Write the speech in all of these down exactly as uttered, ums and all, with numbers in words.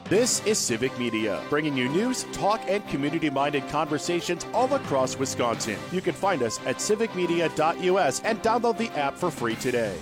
This is Civic Media, bringing you news, talk, and community-minded conversations all across Wisconsin. You can find us at civic media dot U S and download the app for free today.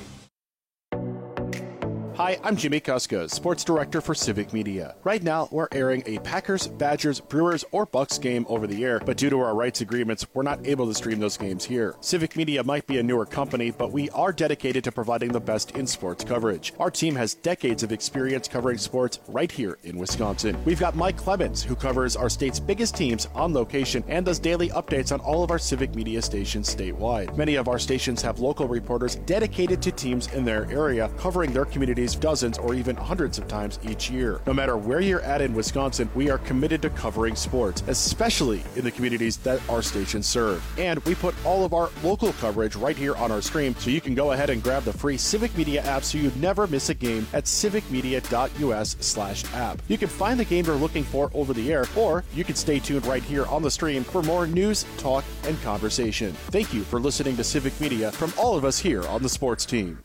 Hi, I'm Jimmy Kuska, Sports Director for Civic Media. Right now, we're airing a Packers, Badgers, Brewers, or Bucks game over the air, but due to our rights agreements, we're not able to stream those games here. Civic Media might be a newer company, but we are dedicated to providing the best in sports coverage. Our team has decades of experience covering sports right here in Wisconsin. We've got Mike Clemens, who covers our state's biggest teams on location and does daily updates on all of our Civic Media stations statewide. Many of our stations have local reporters dedicated to teams in their area, covering their communities dozens or even hundreds of times each year. No matter where you're at in Wisconsin, we are committed to covering sports, especially in the communities that our stations serve. And we put all of our local coverage right here on our stream, so you can go ahead and grab the free Civic Media app so you never miss a game at civic media dot U S slash app. You can find the game you're looking for over the air, or you can stay tuned right here on the stream for more news, talk, and conversation. Thank you for listening to Civic Media from all of us here on the sports team.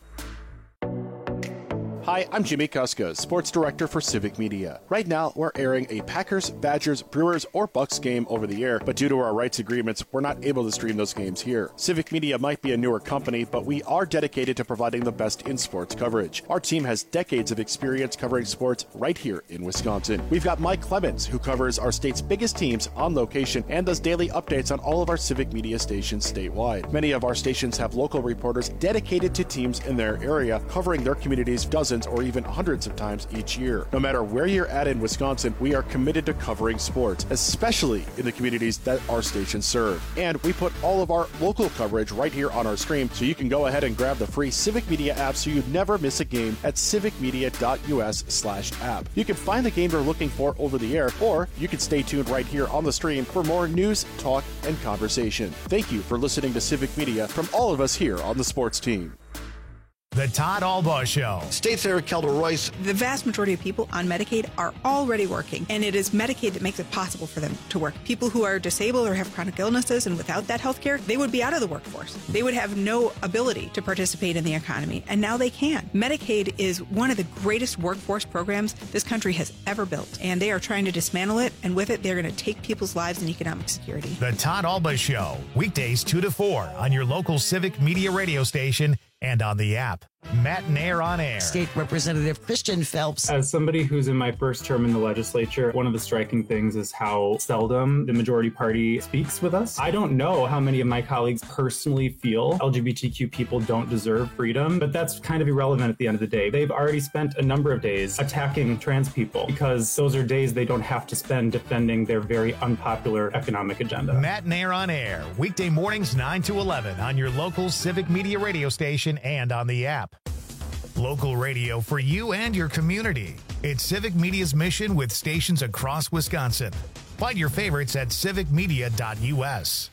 Hi, I'm Jimmy Kuska, Sports Director for Civic Media. Right now, we're airing a Packers, Badgers, Brewers, or Bucks game over the air, but due to our rights agreements, we're not able to stream those games here. Civic Media might be a newer company, but we are dedicated to providing the best in sports coverage. Our team has decades of experience covering sports right here in Wisconsin. We've got Mike Clemens, who covers our state's biggest teams on location and does daily updates on all of our Civic Media stations statewide. Many of our stations have local reporters dedicated to teams in their area, covering their communities dozens or even hundreds of times each year. No matter where you're at in Wisconsin, we are committed to covering sports, especially in the communities that our stations serve. And we put all of our local coverage right here on our stream, so you can go ahead and grab the free Civic Media app so you never miss a game at civic media dot U S slash app. You can find the game you're looking for over the air, or you can stay tuned right here on the stream for more news, talk, and conversation. Thank you for listening to Civic Media from all of us here on the sports team. The Todd Albaugh Show. State Senator Kelda Royce. The vast majority of people on Medicaid are already working, and it is Medicaid that makes it possible for them to work. People who are disabled or have chronic illnesses, and without that health care, they would be out of the workforce. They would have no ability to participate in the economy, and now they can. Medicaid is one of the greatest workforce programs this country has ever built, and they are trying to dismantle it, and with it, they're going to take people's lives and economic security. The Todd Albaugh Show, weekdays two to four on your local Civic Media radio station and on the app. Matt Nair on air. State Representative Christian Phelps. As somebody who's in my first term in the legislature, one of the striking things is how seldom the majority party speaks with us. I don't know how many of my colleagues personally feel L G B T Q people don't deserve freedom, but that's kind of irrelevant at the end of the day. They've already spent a number of days attacking trans people because those are days they don't have to spend defending their very unpopular economic agenda. Matt Nair on air, weekday mornings nine to eleven on your local Civic Media radio station and on the app. Local radio for you and your community. It's Civic Media's mission with stations across Wisconsin. Find your favorites at civic media dot U S.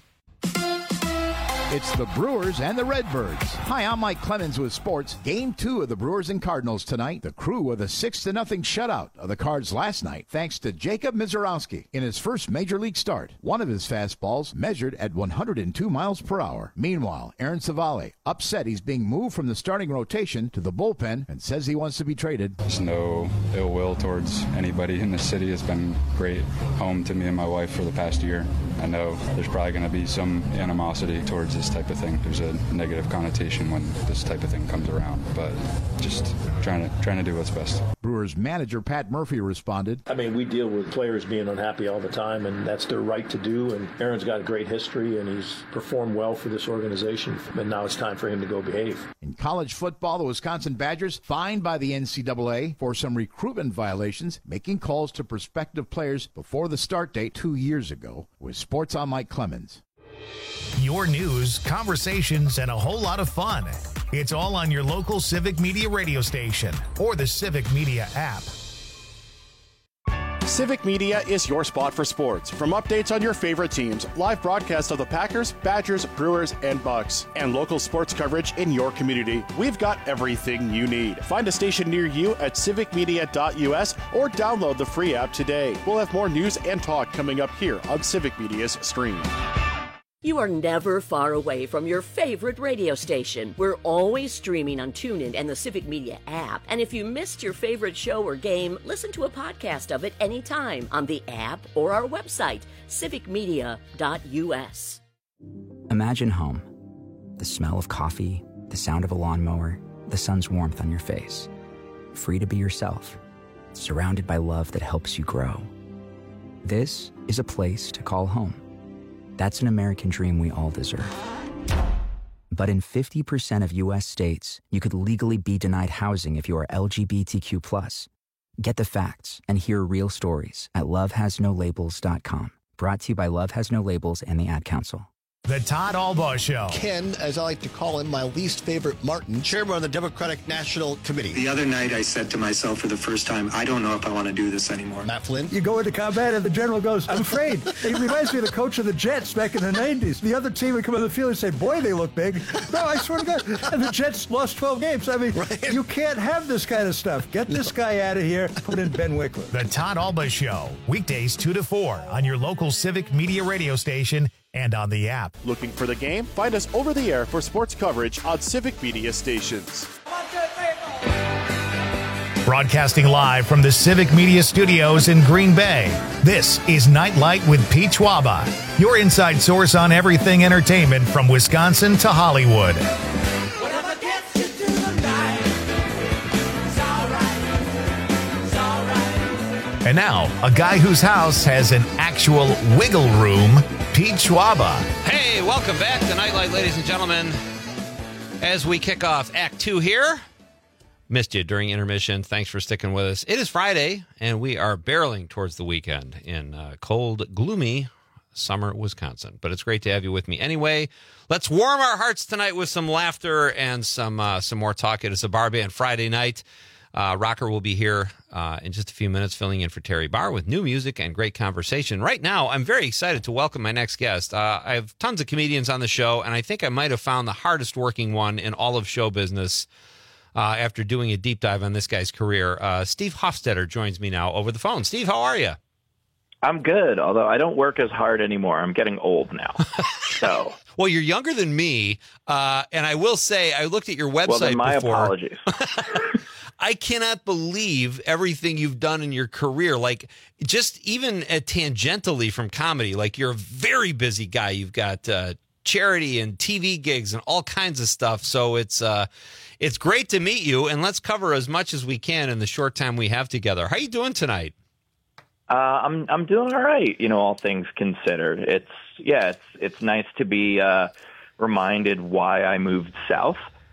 It's the Brewers and the Redbirds. Hi, I'm Mike Clemens with sports. Game two of the Brewers and Cardinals tonight. The Crew with a six to nothing shutout of the Cards last night, thanks to Jacob Mizorowski in his first major league start. One of his fastballs measured at one hundred two miles per hour. Meanwhile, Aaron Savale upset he's being moved from the starting rotation to the bullpen and says he wants to be traded. There's no ill will towards anybody in the city. It's been great home to me and my wife for the past year. I know there's probably going to be some animosity towards this type of thing. There's a negative connotation when this type of thing comes around, but just trying to trying to do what's best. Brewers manager Pat Murphy responded. I mean, we deal with players being unhappy all the time, and that's their right to do, and Aaron's got a great history, and he's performed well for this organization, and now it's time for him to go behave. In college football, the Wisconsin Badgers fined by the N C double A for some recruitment violations, making calls to prospective players before the start date two years ago. With Sports, I'm Mike Clemens. Your news, conversations, and a whole lot of fun. It's all on your local Civic Media radio station or the Civic Media app. Civic Media is your spot for sports. From updates on your favorite teams, live broadcasts of the Packers, Badgers, Brewers, and Bucks, and local sports coverage in your community, we've got everything you need. Find a station near you at civic media dot U S or download the free app today. We'll have more news and talk coming up here on Civic Media's stream. You are never far away from your favorite radio station. We're always streaming on TuneIn and the Civic Media app. And if you missed your favorite show or game, listen to a podcast of it anytime on the app or our website, civic media dot u s. Imagine home. The smell of coffee, the sound of a lawnmower, the sun's warmth on your face. Free to be yourself, surrounded by love that helps you grow. This is a place to call home. That's an American dream we all deserve. But in fifty percent of U S states, you could legally be denied housing if you are L G B T Q plus. Get the facts and hear real stories at love has no labels dot com. Brought to you by Love Has No Labels and the Ad Council. The Todd Albaugh Show. Ken, as I like to call him, my least favorite Martin, chairman of the Democratic National Committee. The other night I said to myself for the first time, I don't know if I want to do this anymore. Matt Flynn. You go into combat and the general goes, I'm afraid. It reminds me of the coach of the Jets back in the nineties. The other team would come on the field and say, boy, they look big. No, I swear to God. And the Jets lost twelve games. I mean, right. You can't have this kind of stuff. Get this no. guy out of here. Put in Ben Wickler. The Todd Albaugh Show. Weekdays two to four on your local Civic Media radio station and on the app. Looking for the game? Find us over the air for sports coverage on Civic Media stations. Broadcasting live from the Civic Media Studios in Green Bay, this is Nightlight with Pete Schwaba, your inside source on everything entertainment from Wisconsin to Hollywood. And now, a guy whose house has an actual wiggle room, Pete Schwaba. Hey, welcome back to Nightlight, ladies and gentlemen. As we kick off Act Two here, missed you during intermission. Thanks for sticking with us. It is Friday, and we are barreling towards the weekend in uh, cold, gloomy summer Wisconsin. But it's great to have you with me anyway. Let's warm our hearts tonight with some laughter and some uh, some more talk. It is a bar band Friday night. Uh, Rocker will be here uh, in just a few minutes, filling in for Terry Barr with new music and great conversation. Right now, I'm very excited to welcome my next guest. Uh, I have tons of comedians on the show, and I think I might have found the hardest working one in all of show business uh, after doing a deep dive on this guy's career. Uh, Steve Hofstetter joins me now over the phone. Steve, how are you? I'm good, although I don't work as hard anymore. I'm getting old now. So, well, you're younger than me, uh, and I will say I looked at your website well, then my before. apologies. I cannot believe everything you've done in your career. Like, just even uh, tangentially from comedy, like you're a very busy guy. You've got uh, charity and T V gigs and all kinds of stuff. So it's uh, it's great to meet you, and let's cover as much as we can in the short time we have together. How are you doing tonight? Uh, I'm I'm doing all right. You know, all things considered. It's yeah, it's it's nice to be uh, reminded why I moved south.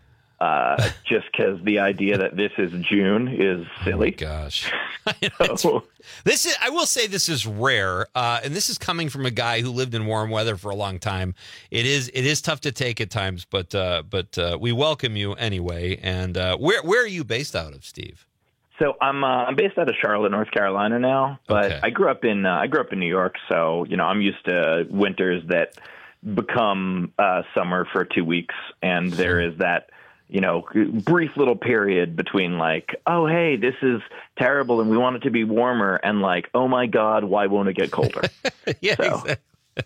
Uh, just because the idea that this is June is silly. Oh gosh. so, this is, I will say this is rare, uh, and this is coming from a guy who lived in warm weather for a long time. It is it is tough to take at times, but uh, but uh, we welcome you anyway. And uh, where where are you based out of, Steve? So I'm uh, I'm based out of Charlotte, North Carolina now, but okay. I grew up in uh, I grew up in New York, so you know I'm used to winters that become uh, summer for two weeks, and there is that. You know, brief little period between like, oh, hey, this is terrible and we want it to be warmer, and like, oh, my God, why won't it get colder? yeah, so. Exactly.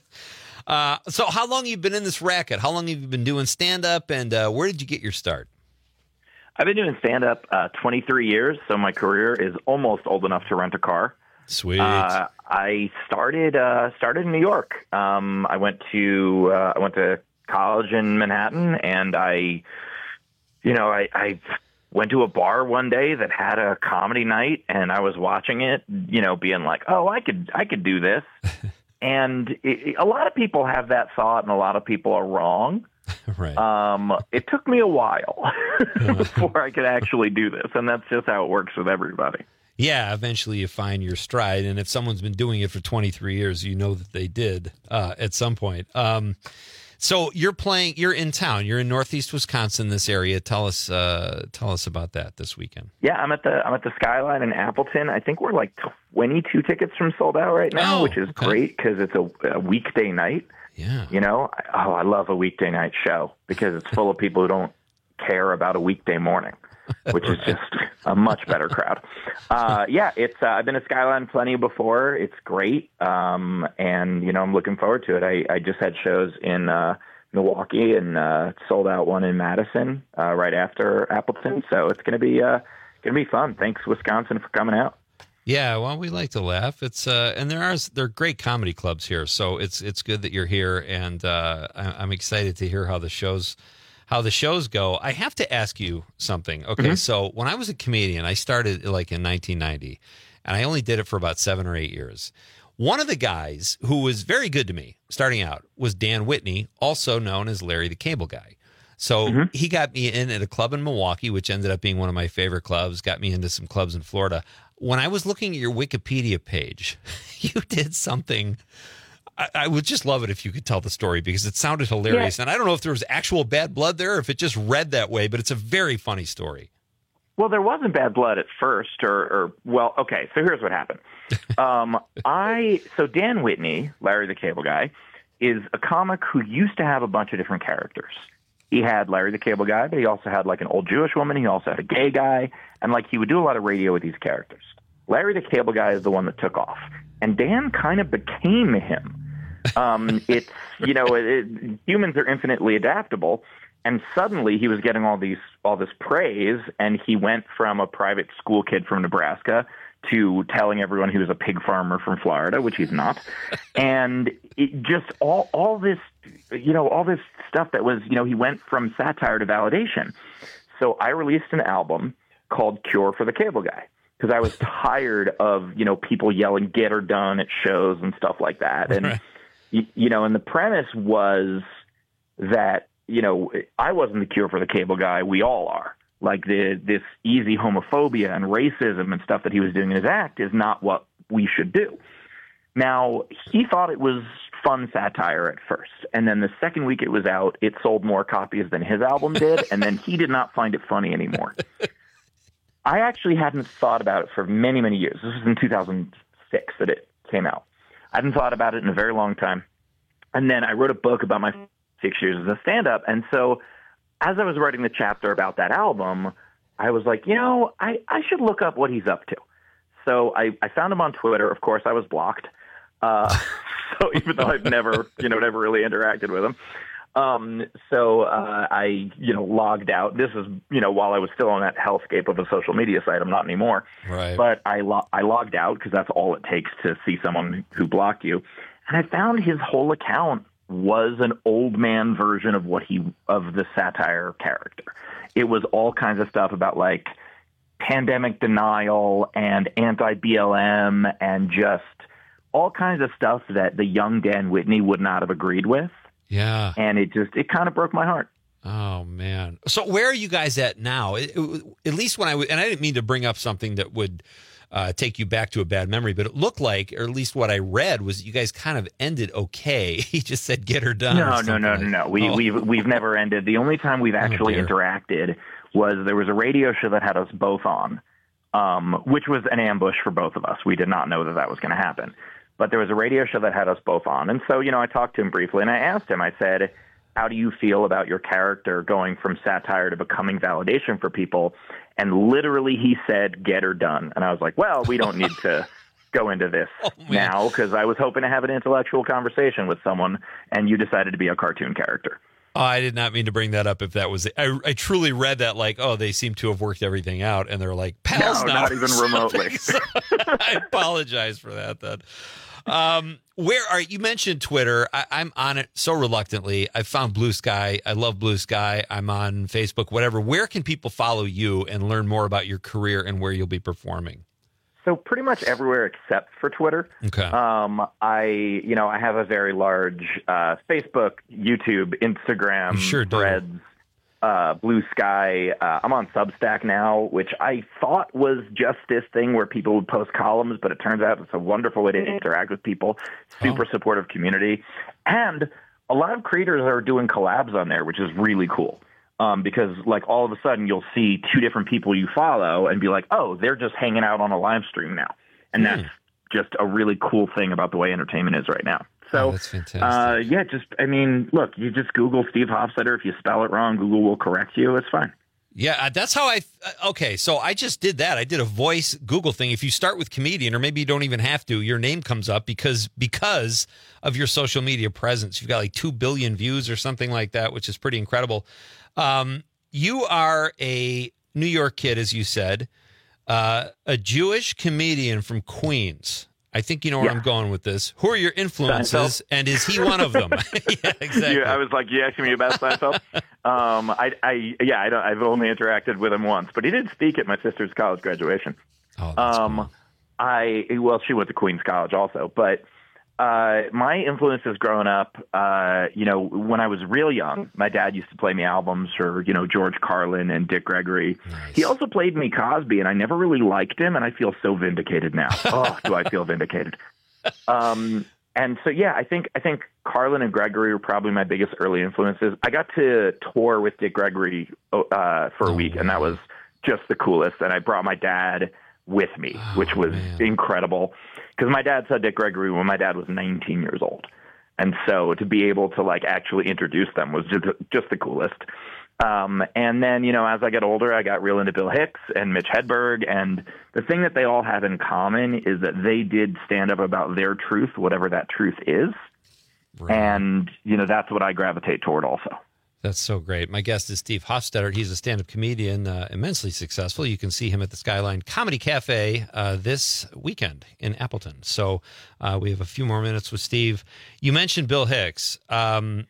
Uh, so how long have you been in this racket? How long have you been doing stand-up, and uh, where did you get your start? I've been doing stand-up uh, twenty-three years, so my career is almost old enough to rent a car. Sweet. Uh, I started uh, started in New York. Um, I went to uh, I went to college in Manhattan, and I... You know, I, I went to a bar one day that had a comedy night, and I was watching it, you know, being like, oh, I could I could do this. And it, a lot of people have that thought, and a lot of people are wrong. Right. Um, it took me a while before I could actually do this, and that's just how it works with everybody. Yeah, eventually you find your stride, and if someone's been doing it for twenty-three years, you know that they did uh, at some point. Um So you're playing. You're in town. You're in Northeast Wisconsin, this area. Tell us. Uh, tell us about that this weekend. Yeah, I'm at the I'm at the Skyline in Appleton. I think we're like twenty-two tickets from sold out right now, oh, which is okay. great because it's a, a weekday night. Yeah. You know, oh, I love a weekday night show because it's full of people who don't care about a weekday morning. which is just a much better crowd. Uh, yeah, it's uh, I've been to Skyline plenty before. It's great, um, and you know I'm looking forward to it. I, I just had shows in uh, Milwaukee and uh, sold out one in Madison uh, right after Appleton, so it's gonna be uh, gonna be fun. Thanks, Wisconsin, for coming out. Yeah, well, we like to laugh. It's uh, and there are there are great comedy clubs here, so it's it's good that you're here, and uh, I'm excited to hear how the shows how the shows go. I have to ask you something. Okay, mm-hmm. So when I was a comedian, I started like in nineteen ninety, and I only did it for about seven or eight years. One of the guys who was very good to me starting out was Dan Whitney, also known as Larry the Cable Guy. So mm-hmm. he got me in at a club in Milwaukee, which ended up being one of my favorite clubs, got me into some clubs in Florida. When I was looking at your Wikipedia page, you did something. I, I would just love it if you could tell the story because it sounded hilarious. Yeah. And I don't know if there was actual bad blood there or if it just read that way, but it's a very funny story. Well, there wasn't bad blood at first or, or well, okay. So here's what happened. um, I, so Dan Whitney, Larry the Cable Guy, is a comic who used to have a bunch of different characters. He had Larry the Cable Guy, but he also had like an old Jewish woman. He also had a gay guy. And like he would do a lot of radio with these characters. Larry the Cable Guy is the one that took off. And Dan kind of became him. Um, it's, you know, it, it, humans are infinitely adaptable. And suddenly he was getting all these all this praise. And he went from a private school kid from Nebraska to telling everyone he was a pig farmer from Florida, which he's not. And it just all all this, you know, all this stuff that was, you know, he went from satire to validation. So I released an album called Cure for the Cable Guy because I was tired of, you know, people yelling "get her done" at shows and stuff like that. And, right. you, you know, and the premise was that, you know, I wasn't the cure for the cable guy. We all are. Like the, this easy homophobia and racism and stuff that he was doing in his act is not what we should do. Now, he thought it was fun satire at first. And then the second week it was out, it sold more copies than his album did. And then he did not find it funny anymore. I actually hadn't thought about it for many, many years. This was in two thousand six that it came out. I hadn't thought about it in a very long time. And then I wrote a book about my six years as a stand-up. And so as I was writing the chapter about that album, I was like, you know, I, I should look up what he's up to. So I, I found him on Twitter. Of course, I was blocked. Uh, so even though I've never, you know, never really interacted with him. Um, so uh, I, you know, logged out. This is, you know, while I was still on that hellscape of a social media site. I'm not anymore. Right. But I, lo- I logged out because that's all it takes to see someone who blocked you. And I found his whole account was an old man version of what he of the satire character. It was all kinds of stuff about like pandemic denial and anti-B L M and just all kinds of stuff that the young Dan Whitney would not have agreed with. Yeah. And it just, it kind of broke my heart. Oh, man. So where are you guys at now? It, it, at least when I, and I didn't mean to bring up something that would uh, take you back to a bad memory, but it looked like, or at least what I read was that you guys kind of ended okay. He just said, get her done. No, no, no, like. no, no. We, oh. we've, we've never ended. The only time we've actually oh, interacted was there was a radio show that had us both on, um, which was an ambush for both of us. We did not know that that was going to happen. But there was a radio show that had us both on. And so, you know, I talked to him briefly and I asked him, I said, how do you feel about your character going from satire to becoming validation for people? And literally he said, get her done. And I was like, well, we don't need to go into this oh, now because I was hoping to have an intellectual conversation with someone and you decided to be a cartoon character. Oh, I did not mean to bring that up if that was it. I, I truly read that like, oh, they seem to have worked everything out. And they're like, pals no, now. Not even remotely. So I apologize for that then. Um, where are you mentioned Twitter? I, I'm on it so reluctantly. I found Blue Sky. I love Blue Sky. I'm on Facebook, whatever. Where can people follow you and learn more about your career and where you'll be performing? So pretty much everywhere except for Twitter. Okay. Um, I, you know, I have a very large, uh, Facebook, YouTube, Instagram, sure Threads, uh, Blue Sky. Uh, I'm on Substack now, which I thought was just this thing where people would post columns, but it turns out it's a wonderful way to interact with people. Super oh. supportive community. And a lot of creators are doing collabs on there, which is really cool. Um, because like all of a sudden you'll see two different people you follow and be like, oh, they're just hanging out on a live stream now. And mm. that's just a really cool thing about the way entertainment is right now. So, oh, that's fantastic. Uh, yeah, just, I mean, look, you just Google Steve Hofstetter. If you spell it wrong, Google will correct you. It's fine. Yeah, that's how I, okay, so I just did that. I did a voice Google thing. If you start with comedian, or maybe you don't even have to, your name comes up because because of your social media presence. You've got like two billion views or something like that, which is pretty incredible. Um, you are a New York kid, as you said, uh, a Jewish comedian from Queens. I think you know where yeah. I'm going with this. Who are your influences, Seinfeld. And is he one of them? Yeah, exactly. Yeah, I was like, you asking me about Seinfeld? um, I, I, yeah, I don't, I've only interacted with him once, but he did speak at my sister's college graduation. Oh, that's um, cool. I well, she went to Queens College also, but uh, my influences growing up, uh, you know, when I was real young, my dad used to play me albums for, you know, George Carlin and Dick Gregory. Nice. He also played me Cosby, and I never really liked him, and I feel so vindicated now. Oh, do I feel vindicated? Um, and so, yeah, I think I think Carlin and Gregory were probably my biggest early influences. I got to tour with Dick Gregory uh, for a oh, week, man. and that was just the coolest. And I brought my dad with me, oh, which was man. incredible. Because my dad saw Dick Gregory when my dad was nineteen years old. And so to be able to like actually introduce them was just, just the coolest. Um, and then, you know, as I got older, I got real into Bill Hicks and Mitch Hedberg. And the thing that they all have in common is that they did stand up about their truth, whatever that truth is. Right. And, you know, that's what I gravitate toward also. That's so great. My guest is Steve Hofstetter. He's a stand-up comedian, uh, immensely successful. You can see him at the Skyline Comedy Cafe uh, this weekend in Appleton. So uh, we have a few more minutes with Steve. You mentioned Bill Hicks. Um,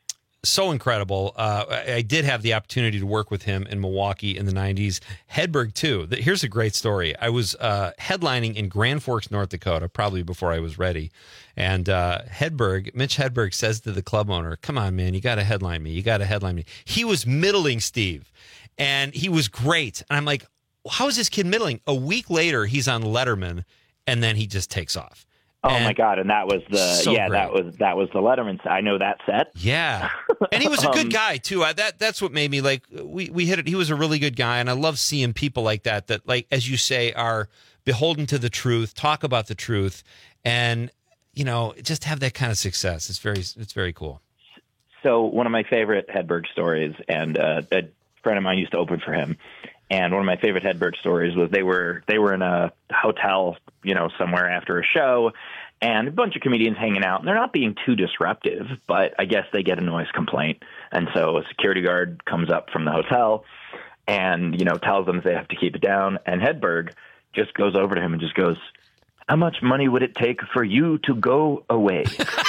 so incredible. Uh, I, I did have the opportunity to work with him in Milwaukee in the nineties. Hedberg, too. Here's a great story. I was uh, headlining in Grand Forks, North Dakota, probably before I was ready. And uh, Hedberg, Mitch Hedberg says to the club owner, come on, man, you got to headline me. You got to headline me. He was middling, Steve, and he was great. And I'm like, how is this kid middling? A week later, he's on Letterman, and then he just takes off. Oh and my God! And that was the so yeah great. that was that was the Letterman. I know that set. Yeah, and he was a good um, guy too. I, that that's what made me like we we hit it. He was a really good guy, and I love seeing people like that. That like as you say are beholden to the truth, talk about the truth, and you know just have that kind of success. It's very it's very cool. So one of my favorite Hedberg stories, and uh, a friend of mine used to open for him. And one of my favorite Hedberg stories was they were they were in a hotel, you know, somewhere after a show, and a bunch of comedians hanging out. And they're not being too disruptive, but I guess they get a noise complaint. And so a security guard comes up from the hotel and, you know, tells them they have to keep it down. And Hedberg just goes over to him and just goes, how much money would it take for you to go away?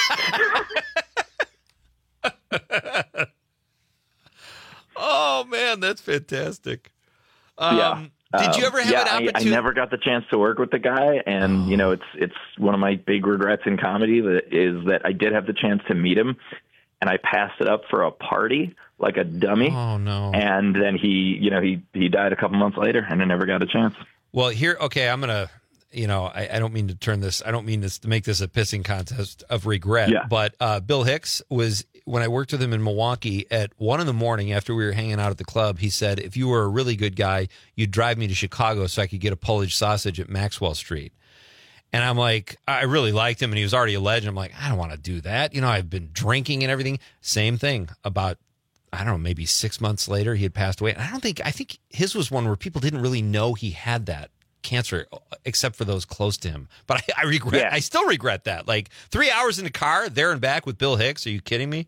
Oh, man, that's fantastic. Um, yeah. Did you ever have yeah, an opportunity? I, I never got the chance to work with the guy, and you know, it's it's one of my big regrets in comedy that is that I did have the chance to meet him, and I passed it up for a party like a dummy. Oh no! And then he, you know, he he died a couple months later, and I never got a chance. Well, here, okay, I'm gonna. You know, I, I don't mean to turn this, I don't mean this to make this a pissing contest of regret, yeah. but uh, Bill Hicks was, when I worked with him in Milwaukee at one in the morning after we were hanging out at the club, he said, if you were a really good guy, you'd drive me to Chicago so I could get a Polish sausage at Maxwell Street. And I'm like, I really liked him and he was already a legend. I'm like, I don't want to do that. You know, I've been drinking and everything. Same thing about, I don't know, maybe six months later, he had passed away. And I don't think, I think his was one where people didn't really know he had that cancer except for those close to him. But I, I regret, yeah. I still regret that. Like three hours in the car there and back with Bill Hicks. Are you kidding me?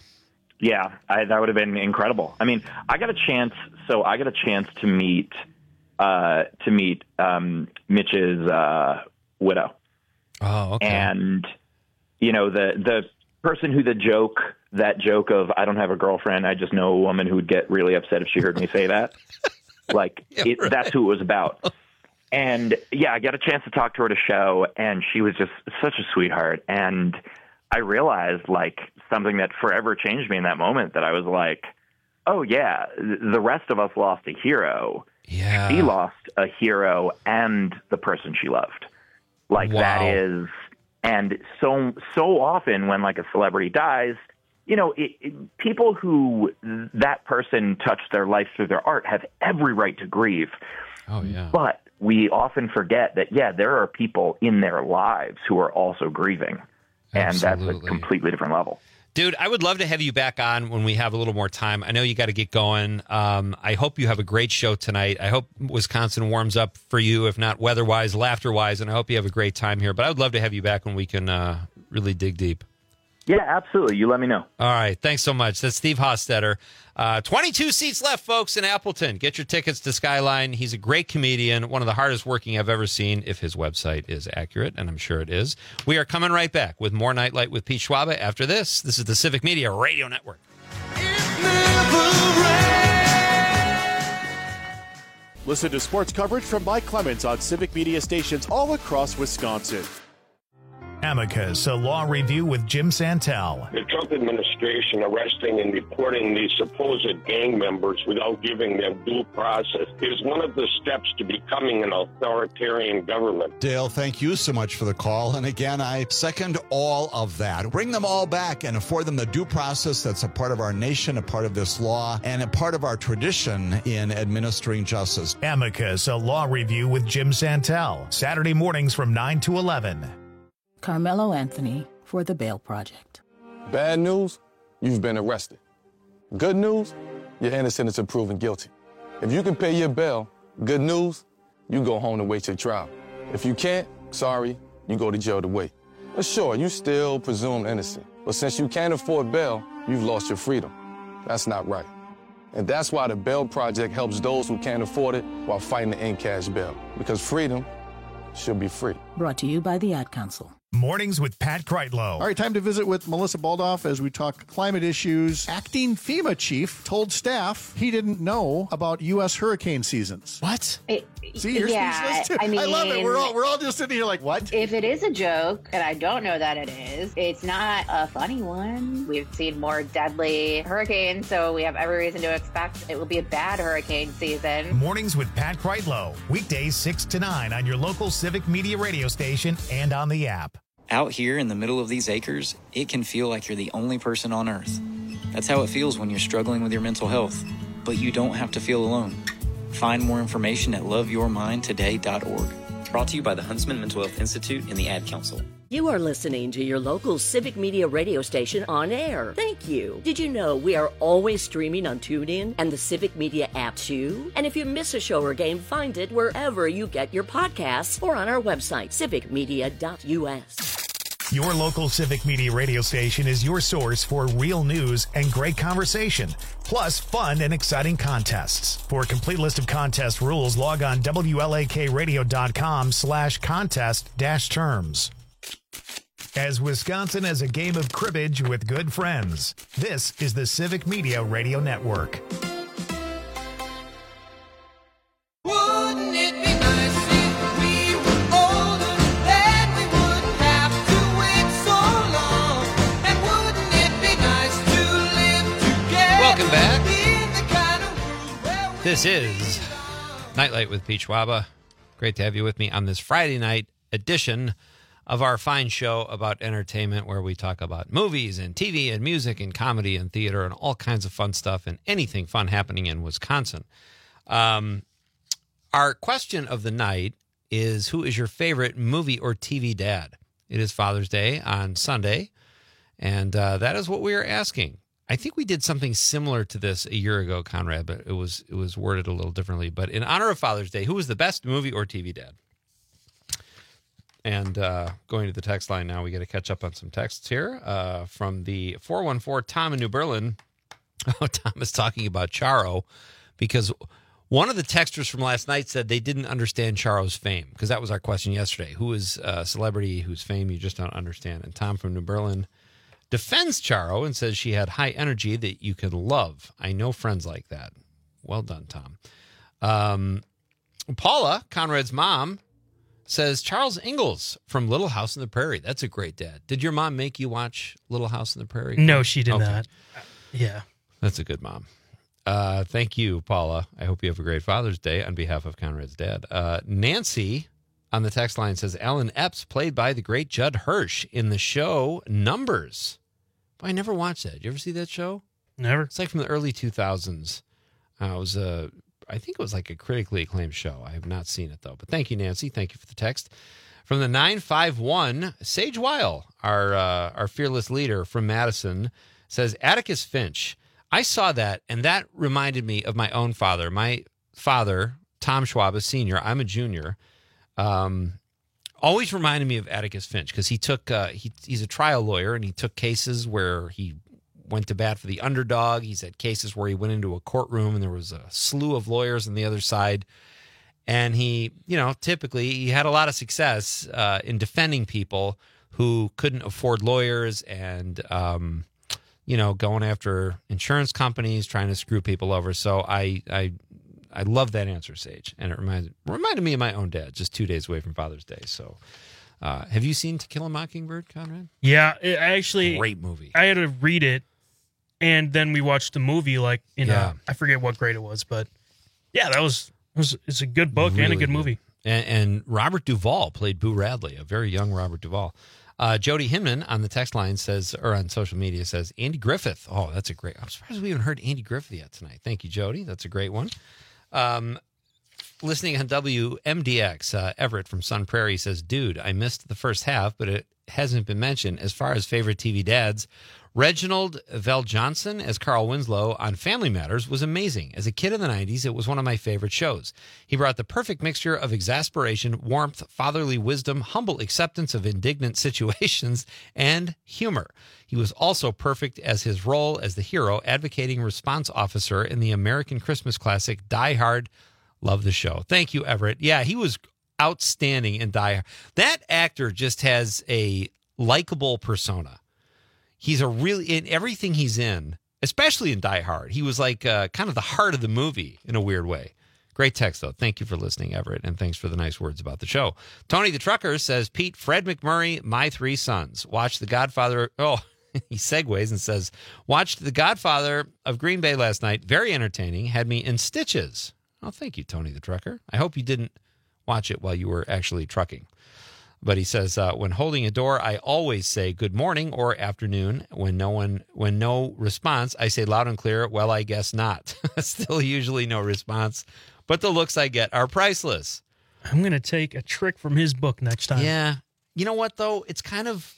Yeah, I, that would have been incredible. I mean, I got a chance. So I got a chance to meet, uh, to meet um, Mitch's uh, widow. Oh, okay. And you know, the the person who the joke, that joke of I don't have a girlfriend, I just know a woman who would get really upset if she heard me say that. Like yeah, it, right. That's who it was about. And yeah, I got a chance to talk to her at a show, and she was just such a sweetheart. And I realized like something that forever changed me in that moment, that I was like, oh yeah, the rest of us lost a hero. Yeah. She lost a hero and the person she loved. Like wow. that is, and so, so often when like a celebrity dies, you know, it, it, people who that person touched their life through their art have every right to grieve. Oh yeah. But we often forget that, yeah, there are people in their lives who are also grieving. And Absolutely. That's a completely different level. Dude, I would love to have you back on when we have a little more time. I know you got to get going. Um, I hope you have a great show tonight. I hope Wisconsin warms up for you, if not weather-wise, laughter-wise, and I hope you have a great time here. But I would love to have you back when we can uh, really dig deep. Yeah, absolutely. You let me know. All right. Thanks so much. That's Steve Hostetter. Uh, twenty-two seats left, folks, in Appleton. Get your tickets to Skyline. He's a great comedian, one of the hardest working I've ever seen, if his website is accurate, and I'm sure it is. We are coming right back with more Nightlight with Pete Schwabe after this. This is the Civic Media Radio Network. Listen to sports coverage from Mike Clemens on Civic Media stations all across Wisconsin. Amicus, a law review with Jim Santel. The Trump administration arresting and deporting these supposed gang members without giving them due process is one of the steps to becoming an authoritarian government. Dale, thank you so much for the call. And again, I second all of that. Bring them all back and afford them the due process that's a part of our nation, a part of this law, and a part of our tradition in administering justice. Amicus, a law review with Jim Santel. Saturday mornings from nine to eleven. Carmelo Anthony for the Bail Project. Bad news, you've been arrested. Good news, you're innocent until proven guilty. If you can pay your bail, good news, you go home to wait your trial. If you can't, sorry, you go to jail to wait. But sure, you still presumed innocent. But since you can't afford bail, you've lost your freedom. That's not right. And that's why the Bail Project helps those who can't afford it while fighting to end cash bail. Because freedom should be free. Brought to you by the Ad Council. Mornings with Pat Kreitlow. All right, time to visit with Melissa Baldoff as we talk climate issues. Acting FEMA chief told staff he didn't know about U S hurricane seasons. What? It, See, you're yeah, speechless too. I mean, I love it. We're all we're all just sitting here like, what? If it is a joke, and I don't know that it is, it's not a funny one. We've seen more deadly hurricanes, so we have every reason to expect it will be a bad hurricane season. Mornings with Pat Kreitlow. Weekdays six to nine on your local Civic Media radio station and on the app. Out here in the middle of these acres, it can feel like you're the only person on Earth. That's how it feels when you're struggling with your mental health. But you don't have to feel alone. Find more information at love your mind today dot org. Brought to you by the Huntsman Mental Health Institute and the Ad Council. You are listening to your local Civic Media radio station on air. Thank you. Did you know we are always streaming on TuneIn and the Civic Media app too? And if you miss a show or game, find it wherever you get your podcasts or on our website, civic media dot u s. Your local Civic Media radio station is your source for real news and great conversation, plus fun and exciting contests. For a complete list of contest rules, log on W L A K radio dot com slash contest dash terms. As Wisconsin has a game of cribbage with good friends, this is the Civic Media Radio Network. Wouldn't it be nice if we were older, then we wouldn't have to wait so long? And wouldn't it be nice to live together? Welcome back. In the kind of world where we This is Nightlight with Pete Schwabe. Great to have you with me on this Friday night edition of our fine show about entertainment, where we talk about movies and T V and music and comedy and theater and all kinds of fun stuff and anything fun happening in Wisconsin. Um, our question of the night is, who is your favorite movie or T V dad? It is Father's Day on Sunday, and uh, that is what we are asking. I think we did something similar to this a year ago, Conrad, but it was it was worded a little differently. But in honor of Father's Day, who was the best movie or T V dad? And uh, going to the text line now, we got to catch up on some texts here uh, from the four one four, Tom in New Berlin. Oh, Tom is talking about Charo, because one of the texters from last night said they didn't understand Charo's fame, because that was our question yesterday. Who is a celebrity whose fame you just don't understand? And Tom from New Berlin defends Charo and says she had high energy that you can love. I know friends like that. Well done, Tom. Um, Paula, Conrad's mom, says Charles Ingalls from Little House on the Prairie. That's a great dad. Did your mom make you watch Little House on the Prairie? No, she did Okay. not. Yeah. That's a good mom. Uh, thank you, Paula. I hope you have a great Father's Day on behalf of Conrad's dad. Uh, Nancy on the text line says Alan Epps, played by the great Judd Hirsch in the show Numbers. I never watched that. Did you ever see that show? Never. It's like from the early two thousands. Uh, it was a, I think it was like a critically acclaimed show. I have not seen it, though. But thank you, Nancy. Thank you for the text. From the nine five one, Sage Weil, our uh, our fearless leader from Madison, says, Atticus Finch. I saw that, and that reminded me of my own father. My father, Tom Schwab, a senior, I'm a junior, um, always reminded me of Atticus Finch because he took uh, he, he's a trial lawyer, and he took cases where he went to bat for the underdog. He's had cases where he went into a courtroom and there was a slew of lawyers on the other side. And he, you know, typically he had a lot of success uh, in defending people who couldn't afford lawyers and, um, you know, going after insurance companies, trying to screw people over. So I I, I love that answer, Sage. And it reminded, reminded me of my own dad, just two days away from Father's Day. So uh, have you seen To Kill a Mockingbird, Conrad? Yeah, it, I actually... Great movie. I had to read it, and then we watched the movie, like, in Yeah. a, I forget what grade it was, but yeah, that was... It was, it's a good book and a Really good movie. And, and Robert Duvall played Boo Radley, a very young Robert Duvall. Uh, Jody Hinman on the text line says, or on social media says, Andy Griffith. Oh, that's a great. I'm surprised we haven't heard Andy Griffith yet tonight. Thank you, Jody. That's a great one. Um, listening on W M D X, uh, Everett from Sun Prairie says, dude, I missed the first half, but it hasn't been mentioned. As far as favorite T V dads, Reginald Vell Johnson as Carl Winslow on Family Matters was amazing. As a kid in the nineties, it was one of my favorite shows. He brought the perfect mixture of exasperation, warmth, fatherly wisdom, humble acceptance of indignant situations, and humor. He was also perfect as his role as the hero, advocating response officer in the American Christmas classic Die Hard. Love the show. Thank you, Everett. Yeah, he was outstanding in Die Hard. That actor just has a likable persona. He's a really, in everything he's in, especially in Die Hard, he was like uh, kind of the heart of the movie in a weird way. Great text, though. Thank you for listening, Everett, and thanks for the nice words about the show. Tony the Trucker says, Pete, Fred McMurray, My Three Sons. Watched The Godfather. Oh, he segues and says, watched The Godfather of Green Bay last night. Very entertaining. Had me in stitches. Oh, thank you, Tony the Trucker. I hope you didn't watch it while you were actually trucking. But he says, uh, when holding a door, I always say good morning or afternoon. When no one, when no response, I say loud and clear, well, I guess not. Still usually no response. But the looks I get are priceless. I'm going to take a trick from his book next time. Yeah. You know what, though? It's kind of,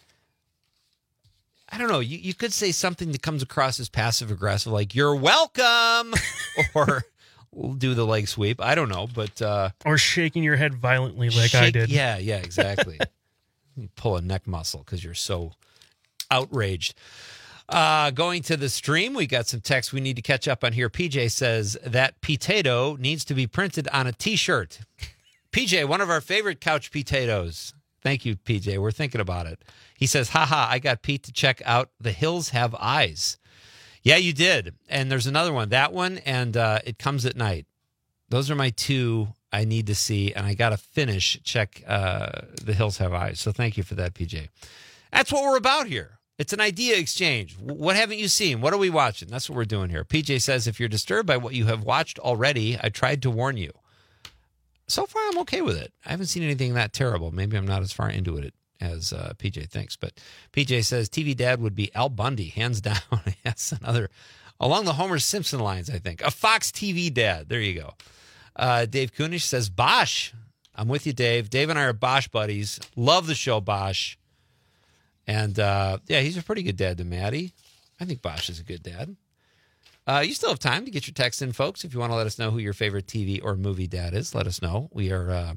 I don't know. You, you could say something that comes across as passive-aggressive, like, you're welcome, or... We'll do the leg sweep. I don't know, but... Uh, or shaking your head violently like shake, I did. Yeah, yeah, exactly. You pull a neck muscle because you're so outraged. Uh, going to the stream, we got some text we need to catch up on here. P J says that potato needs to be printed on a T-shirt. P J, one of our favorite couch potatoes. Thank you, P J. We're thinking about it. He says, haha, I got Pete to check out The Hills Have Eyes. Yeah, you did. And there's another one. That one and uh, It Comes at Night. Those are my two I need to see, and I got to finish, check uh, The Hills Have Eyes. So thank you for that, P J. That's what we're about here. It's an idea exchange. What haven't you seen? What are we watching? That's what we're doing here. P J says, if you're disturbed by what you have watched already, I tried to warn you. So far, I'm okay with it. I haven't seen anything that terrible. Maybe I'm not as far into it as uh, P J thinks. But P J says T V dad would be Al Bundy, hands down. That's another, along the Homer Simpson lines, I think. A Fox T V dad. There you go. Uh, Dave Kunish says Bosch. I'm with you, Dave. Dave and I are Bosch buddies. Love the show, Bosch. And, uh, yeah, he's a pretty good dad to Maddie. I think Bosch is a good dad. Uh, you still have time to get your text in, folks. If you want to let us know who your favorite T V or movie dad is, let us know. We are... Uh,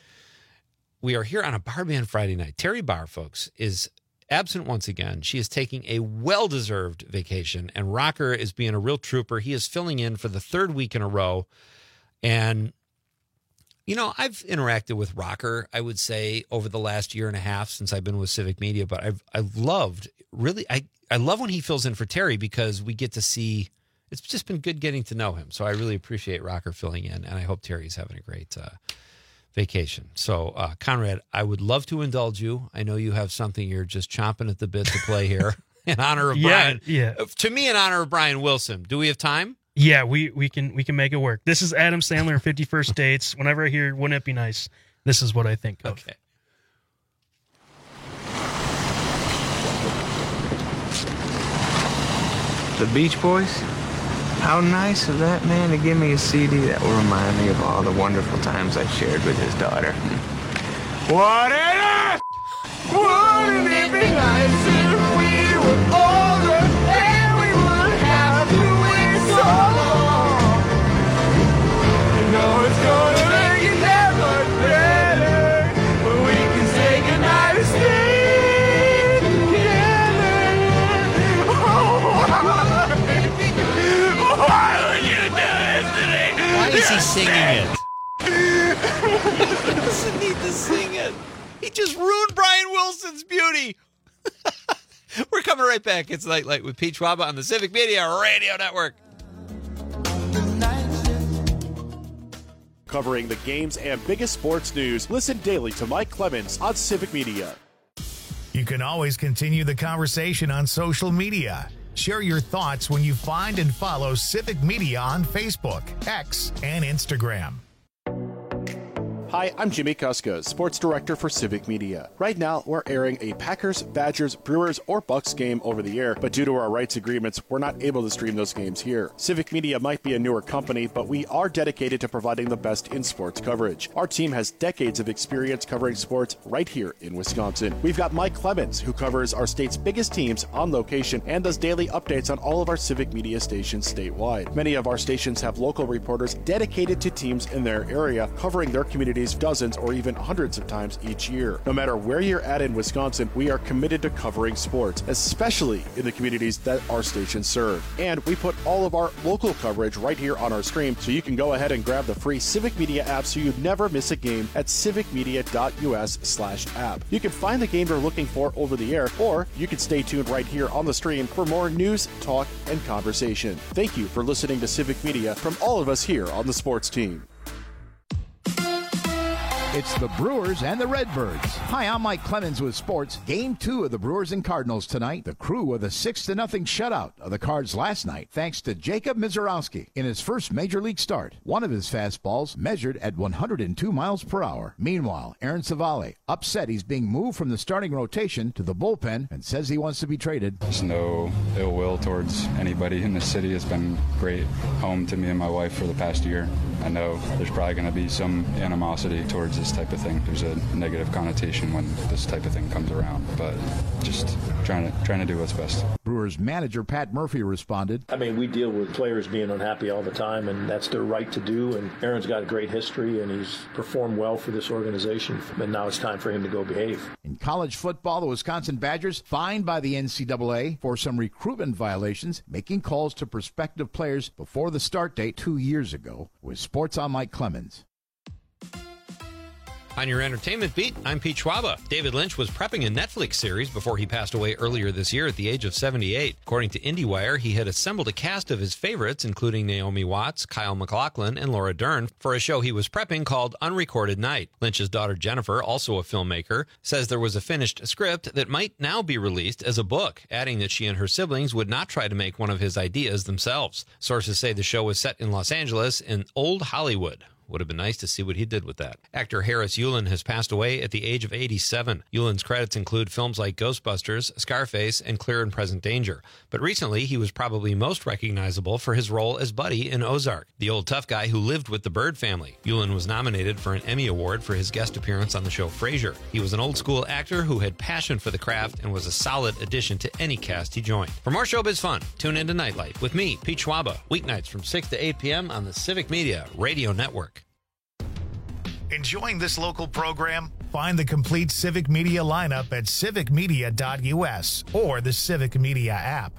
We are here on a Bar Band Friday night. Terry Barr, folks, is absent once again. She is taking a well-deserved vacation, and Rocker is being a real trooper. He is filling in for the third week in a row. And, you know, I've interacted with Rocker, I would say, over the last year and a half since I've been with Civic Media, but I've I've loved, really, I, I love when he fills in for Terry because we get to see, it's just been good getting to know him. So I really appreciate Rocker filling in, and I hope Terry's having a great uh vacation. So, uh, Conrad, I would love to indulge you. I know you have something you're just chomping at the bit to play here in honor of yeah, Brian. Yeah. To me, in honor of Brian Wilson. Do we have time? Yeah, we, we can we can make it work. This is Adam Sandler in fifty-first Dates. Whenever I hear Wouldn't It Be Nice, this is what I think of. Okay. The Beach Boys? How nice of that man to give me a C D that will remind me of all the wonderful times I shared with his daughter. What it is? Wouldn't it be nice if we were older and we wouldn't have to wait so long? You know it's gonna make it that much better, but we can say goodnight and stay together. Oh, why would you do this to me? Why is he singing it? He doesn't need to sing it. He just ruined Brian Wilson's beauty. We're coming right back. It's Nightlight with Pete Schwaba on the Civic Media Radio Network. Covering the games and biggest sports news, listen daily to Mike Clemens on Civic Media. You can always continue the conversation on social media. Share your thoughts when you find and follow Civic Media on Facebook, X, and Instagram. Hi, I'm Jimmy Kuskos, Sports Director for Civic Media. Right now, we're airing a Packers, Badgers, Brewers, or Bucks game over the air, but due to our rights agreements, we're not able to stream those games here. Civic Media might be a newer company, but we are dedicated to providing the best in sports coverage. Our team has decades of experience covering sports right here in Wisconsin. We've got Mike Clemens, who covers our state's biggest teams on location and does daily updates on all of our Civic Media stations statewide. Many of our stations have local reporters dedicated to teams in their area, covering their communities dozens or even hundreds of times each year. No matter where you're at in Wisconsin, we are committed to covering sports, especially in the communities that our stations serve. And we put all of our local coverage right here on our stream, so you can go ahead and grab the free Civic Media app so you never miss a game at civicmedia.us slash app. You can find the game you're looking for over the air, or you can stay tuned right here on the stream for more news, talk, and conversation. Thank you for listening to Civic Media from all of us here on the sports team. It's the Brewers and the Redbirds. Hi, I'm Mike Clemens with sports. Game two of the Brewers and Cardinals tonight. The crew with a six to nothing shutout of the Cards last night, thanks to Jacob Mizorowski in his first major league start. One of his fastballs measured at one hundred two miles per hour. Meanwhile, Aaron Savale upset he's being moved from the starting rotation to the bullpen and says he wants to be traded. There's no ill will towards anybody in the city. It's been great home to me and my wife for the past year. I know there's probably going to be some animosity towards this type of thing. There's a negative connotation when this type of thing comes around, but just trying to trying to do what's best. Brewers manager Pat Murphy responded. I mean, we deal with players being unhappy all the time, and that's their right to do, and Aaron's got a great history, and he's performed well for this organization, and now it's time for him to go behave. In college football, the Wisconsin Badgers fined by the N C double A for some recruitment violations, making calls to prospective players before the start date two years ago. With Sports, I'm Mike Clemens. On your entertainment beat, I'm Pete Schwaba. David Lynch was prepping a Netflix series before he passed away earlier this year at the age of seventy-eight. According to IndieWire, he had assembled a cast of his favorites, including Naomi Watts, Kyle MacLachlan, and Laura Dern, for a show he was prepping called Unrecorded Night. Lynch's daughter Jennifer, also a filmmaker, says there was a finished script that might now be released as a book, adding that she and her siblings would not try to make one of his ideas themselves. Sources say the show was set in Los Angeles in Old Hollywood. Would have been nice to see what he did with that. Actor Harris Yulin has passed away at the age of eighty-seven. Yulin's credits include films like Ghostbusters, Scarface, and Clear and Present Danger. But recently, he was probably most recognizable for his role as Buddy in Ozark, the old tough guy who lived with the Bird family. Yulin was nominated for an Emmy Award for his guest appearance on the show Frasier. He was an old-school actor who had passion for the craft and was a solid addition to any cast he joined. For more showbiz fun, tune into Nightlight with me, Pete Schwaba, weeknights from six to eight p.m. on the Civic Media Radio Network. Enjoying this local program? Find the complete Civic Media lineup at civic media dot u s or the Civic Media app.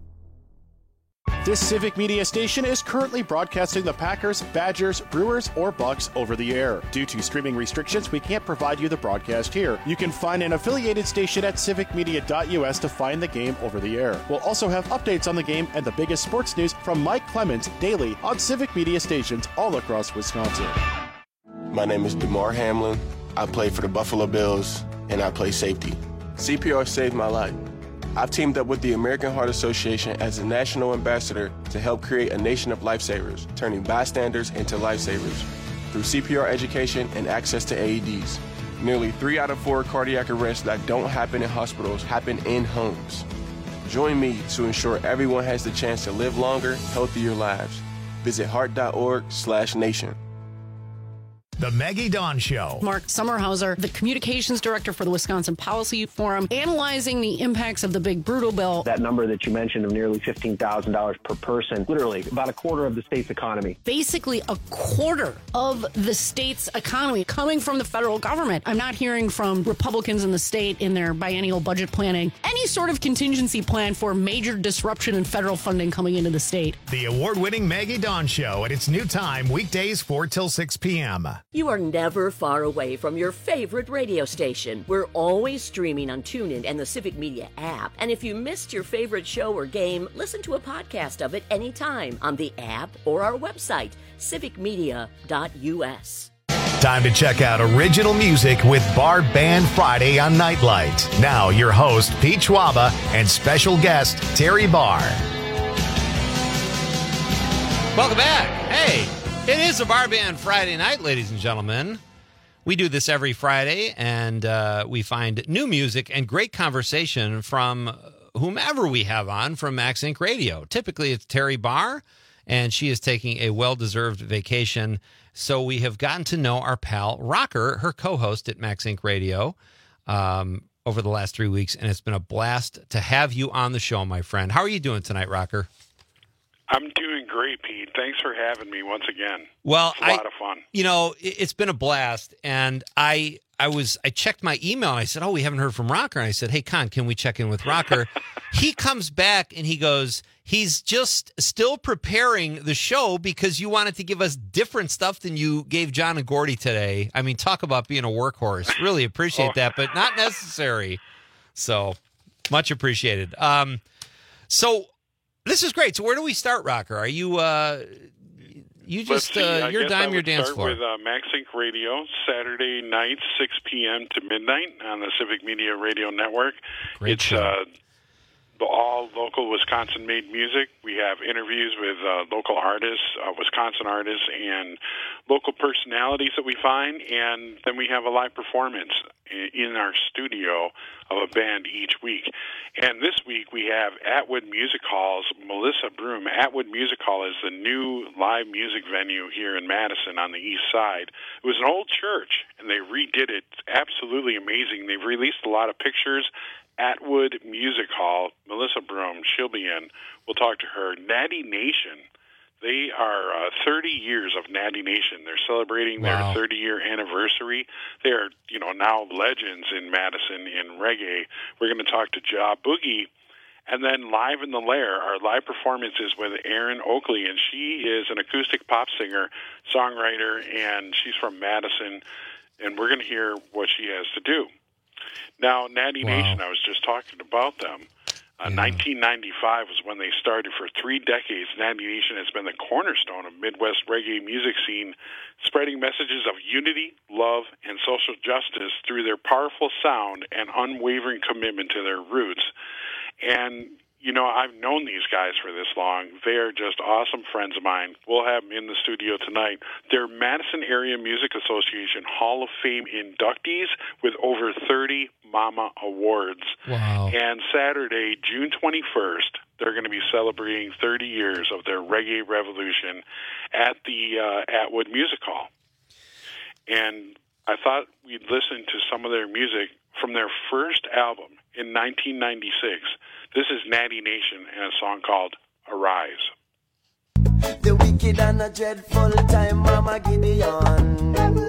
This Civic Media station is currently broadcasting the Packers, Badgers, Brewers, or Bucks over the air. Due to streaming restrictions, we can't provide you the broadcast here. You can find an affiliated station at civic media dot u s to find the game over the air. We'll also have updates on the game and the biggest sports news from Mike Clemens daily on Civic Media stations all across Wisconsin. My name is DeMar Hamlin. I play for the Buffalo Bills, and I play safety. C P R saved my life. I've teamed up with the American Heart Association as a national ambassador to help create a nation of lifesavers, turning bystanders into lifesavers through C P R education and access to A E Ds. Nearly three out of four cardiac arrests that don't happen in hospitals happen in homes. Join me to ensure everyone has the chance to live longer, healthier lives. Visit heart dot org slash nation. The Maggie Dawn Show. Mark Sommerhauser, the communications director for the Wisconsin Policy Forum, analyzing the impacts of the big brutal bill. That number that you mentioned of nearly fifteen thousand dollars per person, literally about a quarter of the state's economy. Basically a quarter of the state's economy coming from the federal government. I'm not hearing from Republicans in the state in their biennial budget planning any sort of contingency plan for major disruption in federal funding coming into the state. The award-winning Maggie Dawn Show at its new time, weekdays four till six p.m. You are never far away from your favorite radio station. We're always streaming on TuneIn and the Civic Media app. And if you missed your favorite show or game, listen to a podcast of it anytime on the app or our website, civic media dot u s. Time to check out original music with Bar Band Friday on Nightlight. Now, your host, Pete Schwaba, and special guest, Terry Barr. Welcome back. Hey, it is a Bar Band Friday night, ladies and gentlemen. We do this every Friday, and uh, we find new music and great conversation from whomever we have on from Max Inc Radio. Typically, it's Terry Barr, and she is taking a well-deserved vacation. So we have gotten to know our pal Rocker, her co-host at Max Inc Radio, um, over the last three weeks, and it's been a blast to have you on the show, my friend. How are you doing tonight, Rocker? I'm doing great, Pete. Thanks for having me once again. Well, it's a I, lot of fun. You know, it- it's been a blast, and I I was I checked my email and I said, "Oh, we haven't heard from Rocker." And I said, "Hey, Con, can we check in with Rocker?" He comes back and he goes, "He's just still preparing the show because you wanted to give us different stuff than you gave John and Gordy today." I mean, talk about being a workhorse. Really appreciate Oh. that, but not necessary. So much appreciated. Um, so. This is great. So where do we start, Rocker? Are you uh, you Let's just see, uh, I your guess dime, I your would dance start floor? with uh, Max Inc Radio, Saturday nights, six p.m. to midnight on the Civic Media Radio Network. Great it's show. uh, the all local Wisconsin-made music. We have interviews with uh, local artists, uh, Wisconsin artists, and local personalities that we find, and then we have a live performance i- in our studio of a band each week. And this week we have Atwood Music Hall's Melissa Broom. Atwood Music Hall is the new live music venue here in Madison on the east side. It was an old church, and they redid it. It's absolutely amazing. They've released a lot of pictures. Atwood Music Hall, Melissa Broom, she'll be in. We'll talk to her. Natty Nation. They are uh, thirty years of Natty Nation. They're celebrating Wow. their thirty-year anniversary. They are, you know, now legends in Madison in reggae. We're going to talk to Ja Boogie. And then Live in the Lair, our live performances with Erin Oakley, and she is an acoustic pop singer, songwriter, and she's from Madison, and we're going to hear what she has to do. Now, Natty Wow. Nation, I was just talking about them. Uh, nineteen ninety-five was when they started. For three decades, Natty Nation has been the cornerstone of Midwest reggae music scene, spreading messages of unity, love, and social justice through their powerful sound and unwavering commitment to their roots. And, you know, I've known these guys for this long. They are just awesome friends of mine. We'll have them in the studio tonight. They're Madison Area Music Association Hall of Fame inductees with over thirty Mama Awards. Wow. And Saturday, June twenty-first, they're going to be celebrating thirty years of their reggae revolution at the uh, Atwood Music Hall. And I thought we'd listen to some of their music from their first album in nineteen ninety-six. This is Natty Nation and a song called Arise. The wicked and a dreadful time, Mama Gideon.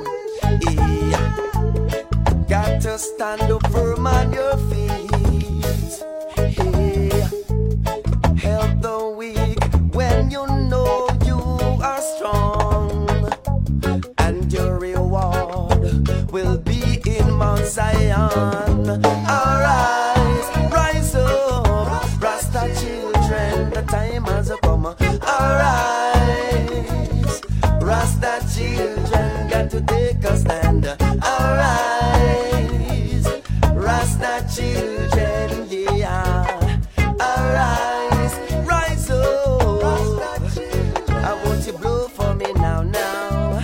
Yeah. Got to stand up firm on your feet. Yeah. Help the weak when you know you are strong. And your reward will be in Mount Zion. Arise, rise up, Rasta children, the time has come. Arise, Rasta children, got to take a stand. Arise, Rasta children, yeah. Arise, rise up. I want you to blow for me now, now.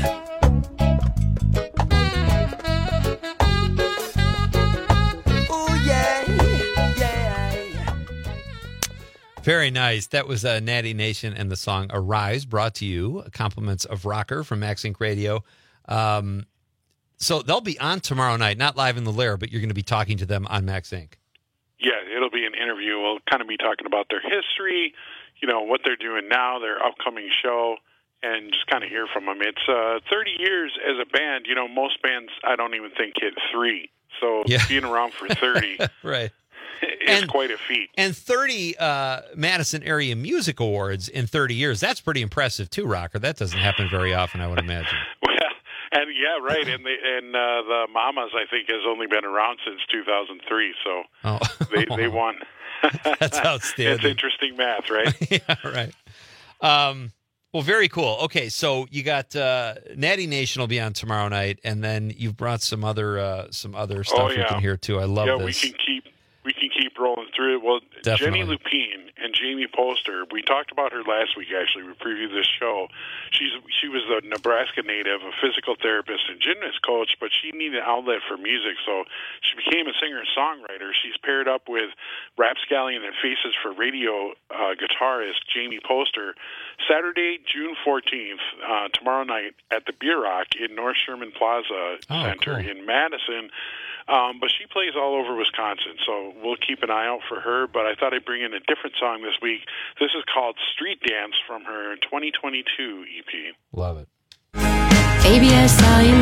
Oh yeah, yeah. Very nice. That was uh, Natty Nation and the song Arise, brought to you. Compliments of Rocker from Max Inc Radio. Um, so they'll be on tomorrow night, not live in the Lair, but you're going to be talking to them on Max Incorporated. Yeah, it'll be an interview. We'll kind of be talking about their history, you know, what they're doing now, their upcoming show, and just kind of hear from them. It's uh, thirty years as a band. You know, most bands I don't even think hit three. So Yeah. being around for thirty right. is quite a feat. And thirty uh, Madison Area Music Awards in thirty years, that's pretty impressive too, Rocker. That doesn't happen very often, I would imagine. Well, and yeah, right. And they, and uh, the Mamas, I think, has only been around since two thousand three. So Oh. they they won. That's outstanding. It's interesting math, right? yeah, right. Um, well, very cool. Okay, so you got uh, Natty Nation will be on tomorrow night, and then you've brought some other uh, some other stuff Oh, we yeah. can hear too. I love yeah, this. we can keep we can keep rolling through it. Well, Definitely. Jenny Lupine and Jamie Poster, we talked about her last week. Actually, we previewed this show. She's she was a Nebraska native, a physical therapist and gymnast coach, but she needed an outlet for music, so she became a singer and songwriter. She's paired up with Rapscallion and Faces for Radio uh, guitarist Jamie Poster. Saturday, June fourteenth, uh, tomorrow night at the Beer Rock in North Sherman Plaza Oh, Center cool. in Madison. Um, but she plays all over Wisconsin, so we'll keep an eye out for her. But I thought I'd bring in a different song this week. This is called Street Dance from her twenty twenty-two E P. Love it. Baby, I saw you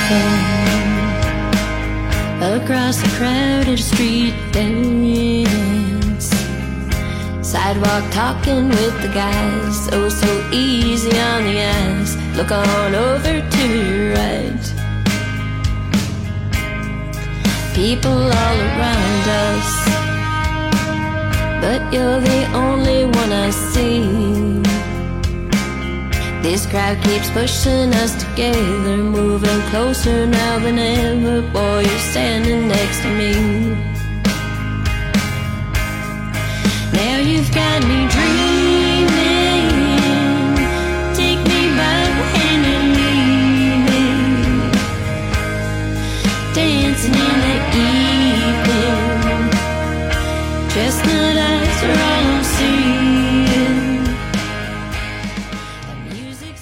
laughing across the crowded street dance. Sidewalk talking with the guys, oh so easy on the eyes. Look on over to your right. People all around us, but you're the only one I see. This crowd keeps pushing us together, moving closer now than ever. Boy, you're standing next to me. Now you've got me dreaming. Take me by the hand and lead me, dancing in the evening. Chestnut eyes are all I'm seeing. The music's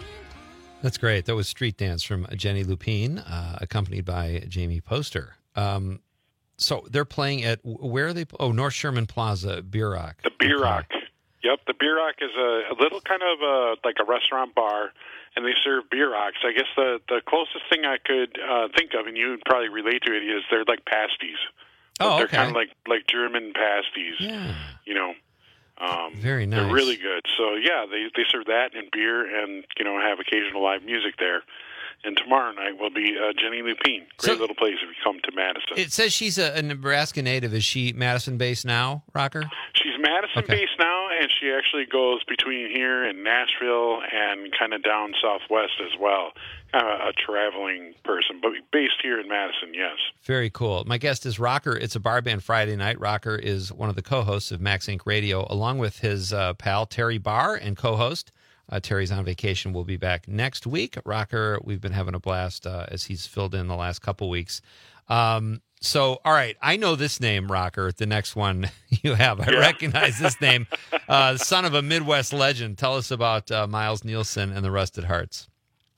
That's great. That was Street Dance from Jenny Lupine, uh, accompanied by Jamie Poster. Um, so they're playing at, where are they? Oh, North Sherman Plaza, Beer Rock. The Beer Rock. Yep, the Beer Rock is a, a little kind of a, like a restaurant bar, and they serve beer rocks. I guess the, the closest thing I could uh, think of, and you would probably relate to it, is they're like pasties. But Oh, they're okay. kind of like, like German pasties. Yeah. You know. Um, Very nice. They're really good. So, yeah, they, they serve that and beer and, you know, have occasional live music there. And tomorrow night will be uh, Jenny Lupine. Great So- little place if you come to Madison. It says she's a, a Nebraska native. Is she Madison-based now, Rocker? She's Madison-based now, and she actually goes between here and Nashville and kind of down southwest as well. Kind of a traveling person, but based here in Madison, yes. Very cool. My guest is Rocker. It's a bar band Friday night. Rocker is one of the co-hosts of Max Incorporated Radio, along with his uh, pal Terry Barr and co-host. Uh, Terry's on vacation. We'll be back next week. Rocker, we've been having a blast uh, as he's filled in the last couple weeks. Um, so, all right, I know this name, Rocker. The next one you have, I Yeah. recognize this name. Uh, son of a Midwest legend. Tell us about uh, Miles Nielsen and the Rusted Hearts.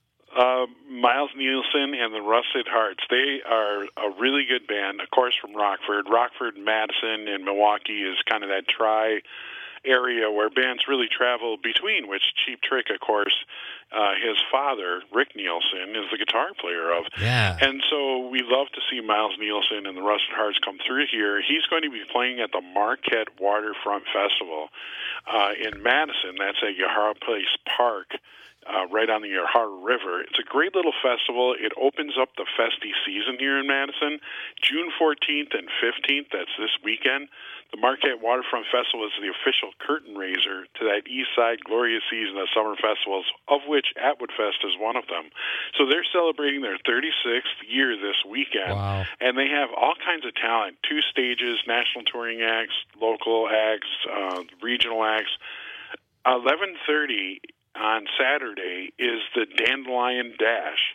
Uh, Miles Nielsen and the Rusted Hearts. They are a really good band, of course, from Rockford. Rockford, Madison, and Milwaukee is kind of that tri area where bands really travel between, which Cheap Trick, of course, uh, his father, Rick Nielsen, is the guitar player of. Yeah. And so we love to see Miles Nielsen and the Rusted Hearts come through here. He's going to be playing at the Marquette Waterfront Festival uh, in Madison. That's at Yahara Place Park. Uh, right on the Yahara River. It's a great little festival. It opens up the festy season here in Madison, June fourteenth and fifteenth. That's this weekend. The Marquette Waterfront Festival is the official curtain raiser to that East Side glorious season of summer festivals, of which Atwood Fest is one of them. So they're celebrating their thirty-sixth year this weekend, Wow. and they have all kinds of talent, two stages, national touring acts, local acts, uh, regional acts. eleven thirty on Saturday is the Dandelion Dash.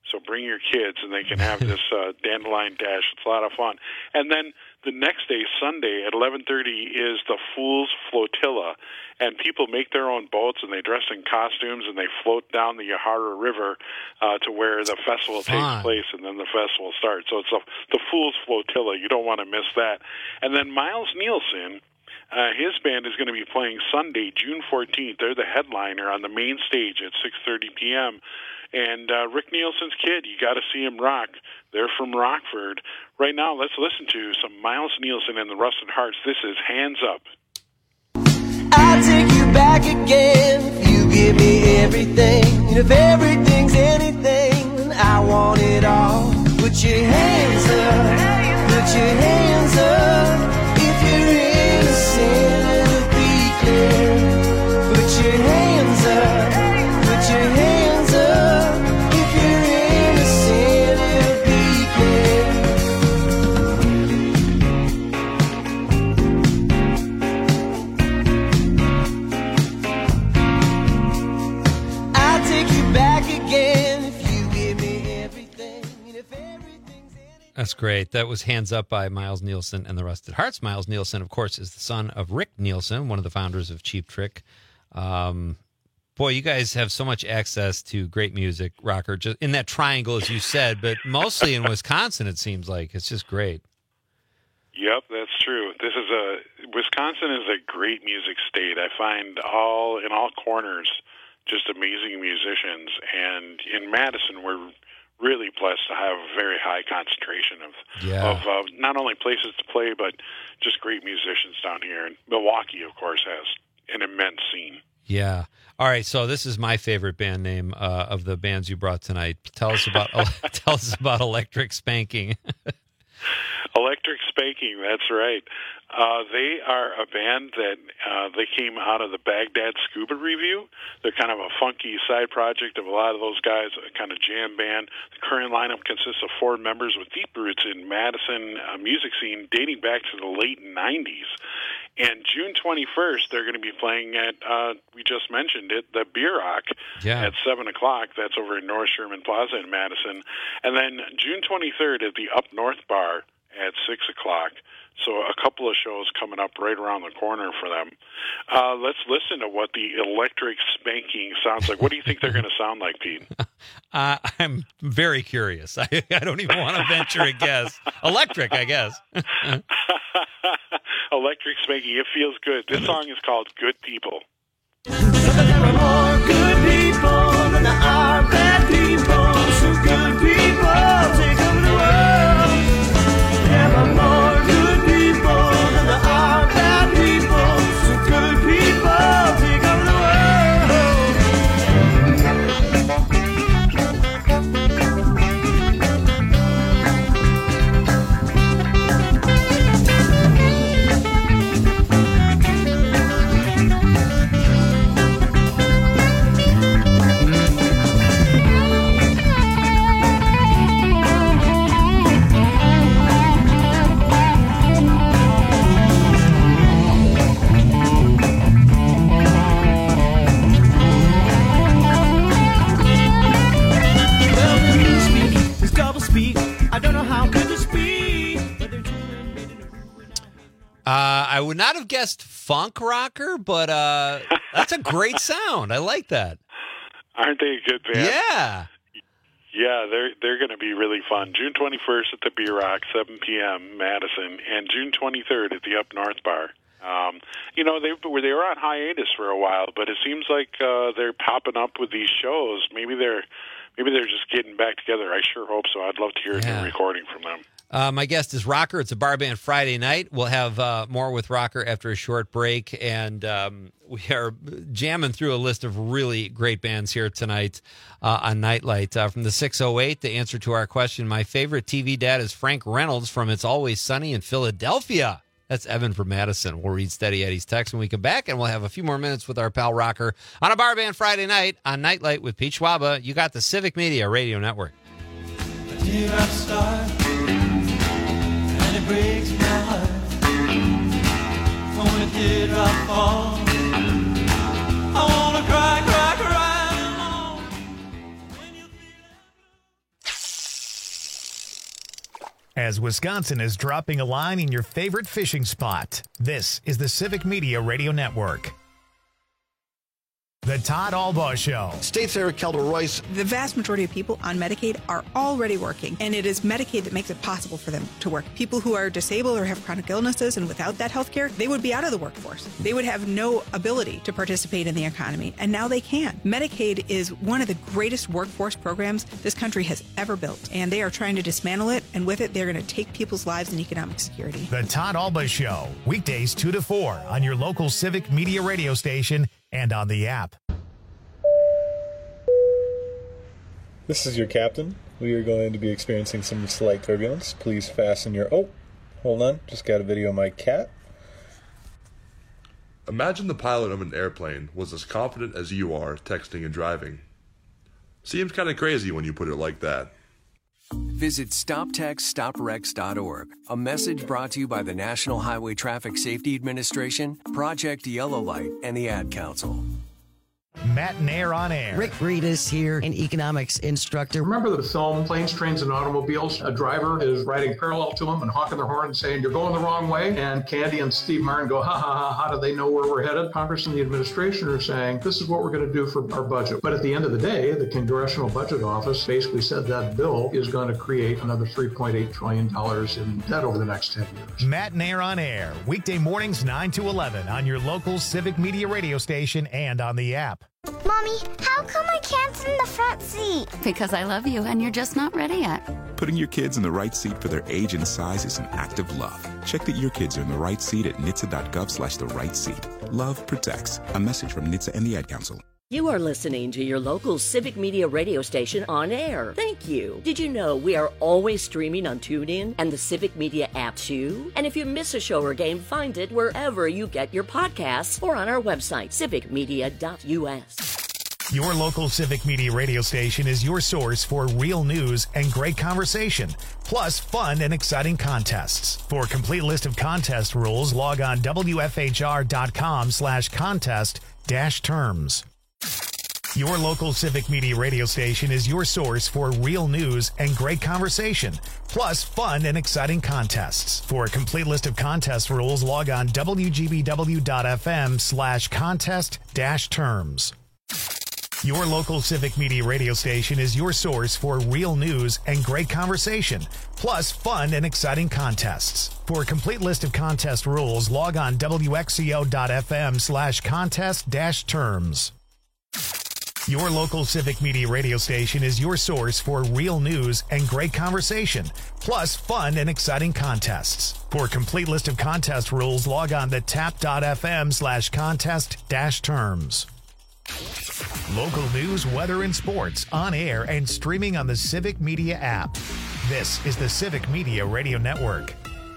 So bring your kids, and they can have this uh, Dandelion Dash. It's a lot of fun. And then the next day, Sunday, at eleven thirty, is the Fool's Flotilla. And people make their own boats, and they dress in costumes, and they float down the Yahara River uh, to where the festival Fun. takes place, and then the festival starts. So it's a, the Fool's Flotilla. You don't want to miss that. And then Miles Nielsen, uh, his band is going to be playing Sunday, June fourteenth. They're the headliner on the main stage at six thirty p.m., And uh, Rick Nielsen's Kid, you got to see him rock. They're from Rockford. Right now, let's listen to some Miles Nielsen and the Rusted Hearts. This is Hands Up. I'll take you back again if you give me everything. And if everything's anything, I want it all. Put your hands up, put your hands up. If you're innocent, it'll be clear. Put your hands up, put your hands up. If you're innocent, it'll be clear. I'll take you back again if you give me everything. And if everything's anything. That's great. That was Hands Up by Miles Nielsen and the Rusted Hearts. Miles Nielsen, of course, is the son of Rick Nielsen, one of the founders of Cheap Trick. Um, boy, you guys have so much access to great music, Rocker, just in that triangle, as you said, but mostly in Wisconsin, it seems like. It's just great. Yep, that's true. This is a Wisconsin is a great music state. I find all in all corners just amazing musicians, and in Madison, we're really blessed to have a very high concentration of Yeah. of uh, not only places to play, but just great musicians down here. And Milwaukee, of course, has an immense scene. Yeah. All right. So this is my favorite band name uh, of the bands you brought tonight. Tell us about tell us about Electric Spanking. Electric Spanking, that's right. Uh, they are a band that uh, they came out of the Baghdad Scuba Review. They're kind of a funky side project of a lot of those guys, a kind of jam band. The current lineup consists of four members with deep roots in Madison uh, music scene dating back to the late nineties. And June twenty-first, they're going to be playing at, uh, we just mentioned it, the Beer Rock Yeah. at seven o'clock. That's over in North Sherman Plaza in Madison. And then June twenty-third at the Up North Bar at six o'clock. So a couple of shows coming up right around the corner for them. Uh, let's listen to what the Electric Spanking sounds like. What do you think they're going to sound like, Pete? Uh, I'm very curious. I, I don't even want to venture a guess. Electric, I guess. Electric Spanking, it feels good. This song is called Good People. There are more good people than there are bad people. So good people take over the world. There are more good people than there are bad people. So good people take over the I don't know how could this be. Uh, I would not have guessed funk rocker, but uh, that's a great sound. I like that. Aren't they a good band? Yeah. Yeah, they're they're going to be really fun. June twenty-first at the Beer Rock, seven p.m. Madison, and June twenty-third at the Up North Bar. Um, you know, they were they were on hiatus for a while, but it seems like uh, they're popping up with these shows. Maybe they're maybe they're just getting back together. I sure hope so. I'd love to hear Yeah. a new recording from them. Uh, my guest is Rocker. It's a bar band Friday night. We'll have uh, more with Rocker after a short break, and um, we are jamming through a list of really great bands here tonight uh, on Nightlight. Uh, from the six oh eight, the answer to our question, my favorite T V dad is Frank Reynolds from It's Always Sunny in Philadelphia. That's Evan from Madison. We'll read Steady Eddie's text when we come back, and we'll have a few more minutes with our pal Rocker on a bar band Friday night on Nightlight with Pete Schwaba. You got the Civic Media Radio Network. Dear, I start, and it breaks my heart. When it did I fall, I wanna cry, cry, cry alone. as Wisconsin is dropping a line in your favorite fishing spot. This is the Civic Media Radio Network. The Todd Albaugh Show. State Senator Kelda Royce. The vast majority of people on Medicaid are already working, and it is Medicaid that makes it possible for them to work. People who are disabled or have chronic illnesses and without that health care, they would be out of the workforce. They would have no ability to participate in the economy, and now they can. Medicaid is one of the greatest workforce programs this country has ever built, and they are trying to dismantle it, and with it, they're going to take people's lives and economic security. The Todd Albaugh Show, weekdays two to four on your local Civic Media radio station and on the app. This is your captain. We are going to be experiencing some slight turbulence. Please fasten your... Oh, hold on. Just got a video of my cat. Imagine the pilot of an airplane was as confident as you are texting and driving. Seems kind of crazy when you put it like that. Visit stop text stop wrecks dot org. A message brought to you by the National Highway Traffic Safety Administration, Project Yellow Light, and the Ad Council. Matt Nair on air. Rick Reedus here, an economics instructor. Remember the film Planes, Trains, and Automobiles? A driver is riding parallel to him and honking their horn and saying, "You're going the wrong way." And Candy and Steve Martin go, ha ha ha, how do they know where we're headed? Congress and the administration are saying, this is what we're going to do for our budget. But at the end of the day, the Congressional Budget Office basically said that bill is going to create another three point eight trillion dollars in debt over the next ten years. Matt Nair on air, weekday mornings nine to eleven on your local Civic Media radio station and on the app. Mommy, how come I can't sit in the front seat? Because I love you and you're just not ready yet. Putting your kids in the right seat for their age and size is an act of love. Check that your kids are in the right seat at N H T S A dot gov slash the right seat. Love protects. A message from N H T S A and the Ad Council. You are listening to your local Civic Media radio station on air. Thank you. Did you know we are always streaming on TuneIn and the Civic Media app too? And if you miss a show or game, find it wherever you get your podcasts or on our website, civic media dot U S. Your local Civic Media radio station is your source for real news and great conversation, plus fun and exciting contests. For a complete list of contest rules, log on W F H R dot com slash contest dash terms. Your local Civic Media radio station is your source for real news and great conversation, plus fun and exciting contests. For a complete list of contest rules, log on W G B W dot F M slash contest dash terms. Your local Civic Media radio station is your source for real news and great conversation, plus fun and exciting contests. For a complete list of contest rules, log on W X C O dot F M slash contest dash terms. Your local Civic Media radio station is your source for real news and great conversation, plus fun and exciting contests. For a complete list of contest rules, log on to tap dot F M slash contest dash terms. Local news, weather, and sports on air and streaming on the Civic Media app. This is the Civic Media Radio Network.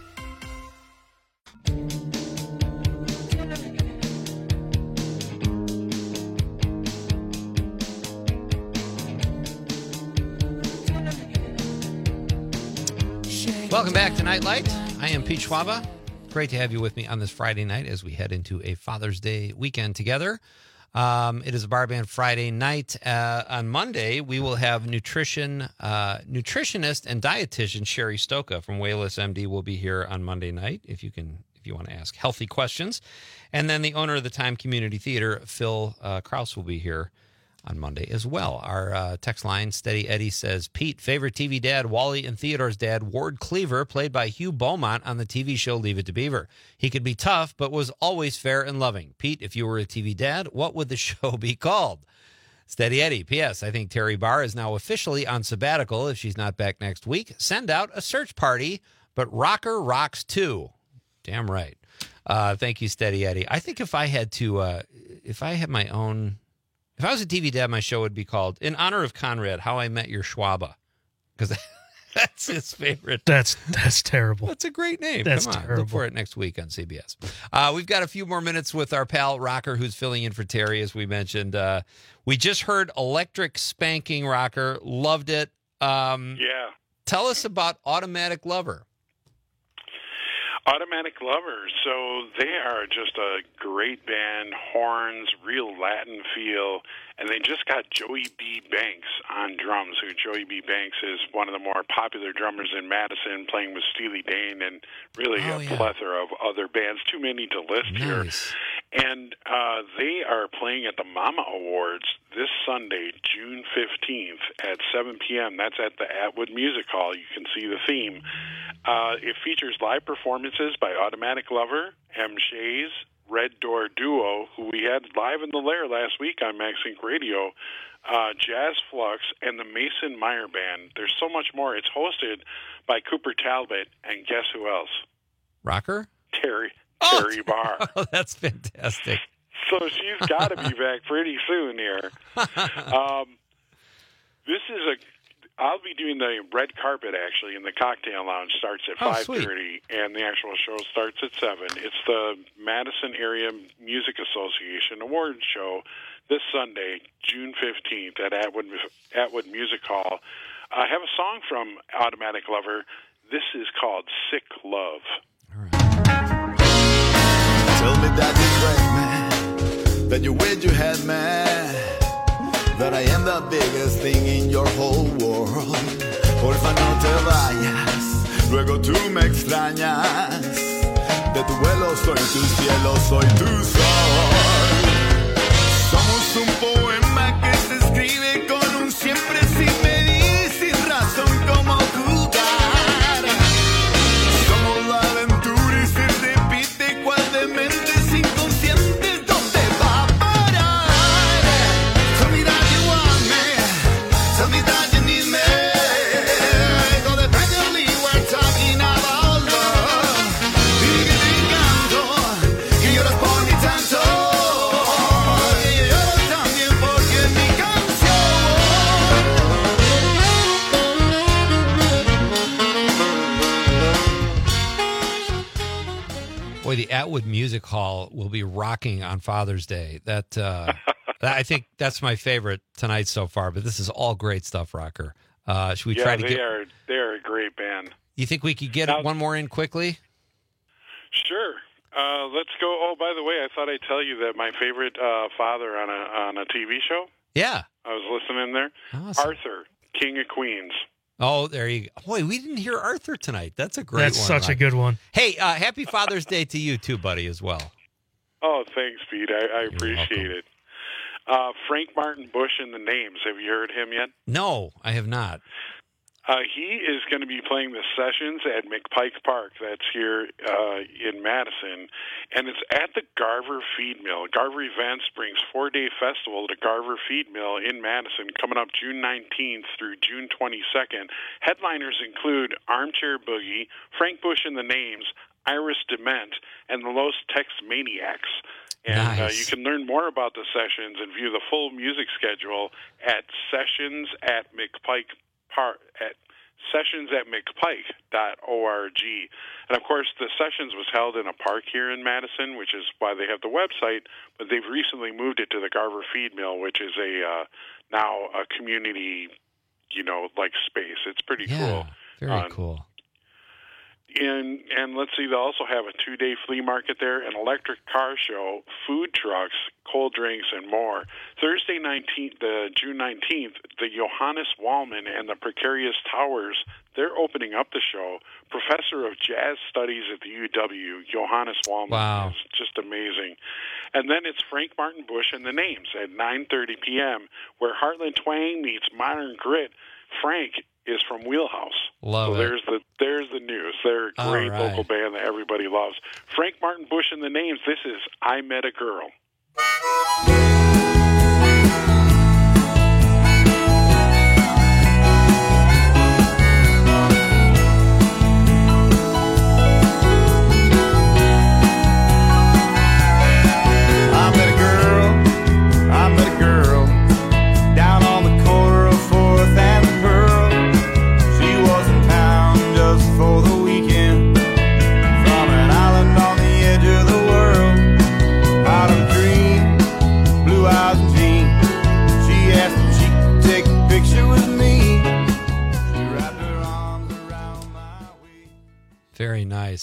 Welcome back to Nightlight. I am Pete Schwaba. Great to have you with me on this Friday night as we head into a Father's Day weekend together. Um, it is a Bar Band Friday night. Uh, on Monday, we will have nutrition uh, nutritionist and dietitian Sherry Stoka from Wayless M D will be here on Monday night. If you can, if you want to ask healthy questions, and then the owner of the Time Community Theater, Phil uh, Kraus, will be here on Monday as well. Our uh, text line, Steady Eddie, says, Pete, favorite T V dad, Wally and Theodore's dad, Ward Cleaver, played by Hugh Beaumont on the T V show Leave It to Beaver. He could be tough, but was always fair and loving. Pete, if you were a T V dad, what would the show be called? Steady Eddie, P S. I think Terry Barr is now officially on sabbatical if she's not back next week. Send out a search party, but Rocker rocks too. Damn right. Uh, thank you, Steady Eddie. I think if I had to, uh, if I had my own... If I was a T V dad, my show would be called, in honor of Conrad, How I Met Your Schwaba. Because that's his favorite. That's that's terrible. That's a great name. That's Come on, terrible. look for it next week on C B S. Uh, we've got a few more minutes with our pal Rocker, who's filling in for Terry, as we mentioned. Uh, we just heard Electric Spanking Rocker. Loved it. Um, yeah. Tell us about Automatic Lover. Automatic Lovers. So they are just a great band, horns, real Latin feel, and they just got Joey B. Banks on drums, who Joey B. Banks is one of the more popular drummers in Madison, playing with Steely Dan and really Oh, a yeah. plethora of other bands, too many to list here. Nice. And uh, they are playing at the Mama Awards this Sunday, June fifteenth at seven p.m. That's at the Atwood Music Hall. You can see the theme. Uh, it features live performances by Automatic Lover, M. Shays, Red Door Duo, who we had live in the Lair last week on MaxSync Radio, uh, Jazz Flux, and the Mason Meyer Band. There's so much more. It's hosted by Cooper Talbot, and guess who else? Rocker? Terry Oh! Terry Barr. Oh, that's fantastic. So she's got to be back pretty soon here. Um, this is a. I'll be doing the red carpet actually, and the cocktail lounge starts at Oh, five sweet. thirty, and the actual show starts at seven. It's the Madison Area Music Association Awards show this Sunday, June fifteenth at Atwood Atwood Music Hall. I have a song from Automatic Lover. This is called "Sick Love." Tell me that you're great, man, that you wish you had, man, that I am the biggest thing in your whole world. Porfa, no te vayas, luego tú me extrañas. De tu vuelo soy tu cielo, soy tu sol. Somos un poema que se escribe con un siempre sin medir, sin razón como jugar. Somos la aventura y se repite cual dementes inconscientes. ¿Dónde va a parar? Tell me that you want me, tell me that you need me. Go definitely we're talking about love. Dime que te encanto, que lloras por mi tanto. Y yo lloro también porque es mi Boy, the Atwood Music Hall will be rocking on Father's Day. That uh, I think that's my favorite tonight so far. But this is all great stuff, Rocker. Uh, should we yeah, try to they get? are they are a great band. You think we could get Now- one more in quickly? Sure. Uh, let's go. Oh, by the way, I thought I'd tell you that my favorite uh, father on a on a T V show. Yeah. I was listening there. Awesome. Arthur, King of Queens. Oh, there you go. Boy, we didn't hear Arthur tonight. That's a great That's one. such a Rocker. good one. Hey, uh, happy Father's Day to you too, buddy, as well. Oh, thanks, Pete. I, I appreciate it. Uh, Frank Martin Bush in the Names. Have you heard him yet? No, I have not. Uh, he is going to be playing the Sessions at McPike Park. That's here uh, in Madison. And it's at the Garver Feed Mill. Garver Events brings four-day festival to Garver Feed Mill in Madison coming up June nineteenth through June twenty-second. Headliners include Armchair Boogie, Frank Bush and the Names, Iris Dement, and the Los Tex Maniacs. And uh, Nice. you can learn more about the sessions and view the full music schedule at Sessions at McPike Park at sessions at mcpike dot org. And of course, the sessions was held in a park here in Madison, which is why they have the website. But they've recently moved it to the Garver Feed Mill, which is a uh, now a community, you know, like space. It's pretty Yeah, cool. very Um, cool. And and let's see, they'll also have a two-day flea market there, an electric car show, food trucks, cold drinks, and more. Thursday nineteenth, the June nineteenth, the Johannes Wallman and the Precarious Towers, they're opening up the show. Professor of Jazz Studies at the U W, Johannes Wallman, Wow. is just amazing. And then it's Frank Martin Bush and the Names at nine thirty p.m., where Heartland Twang meets Modern Grit. Frank is from Wheelhouse. Love so it. there's the there's the news. They're a All great right. local band that everybody loves. Frank Martin Bush and the Names. This is I Met a Girl. I met a girl, I met a girl, down on the corner of fourth and Pearl. She was in town just for the weekend, from an island on the edge of the world. Out of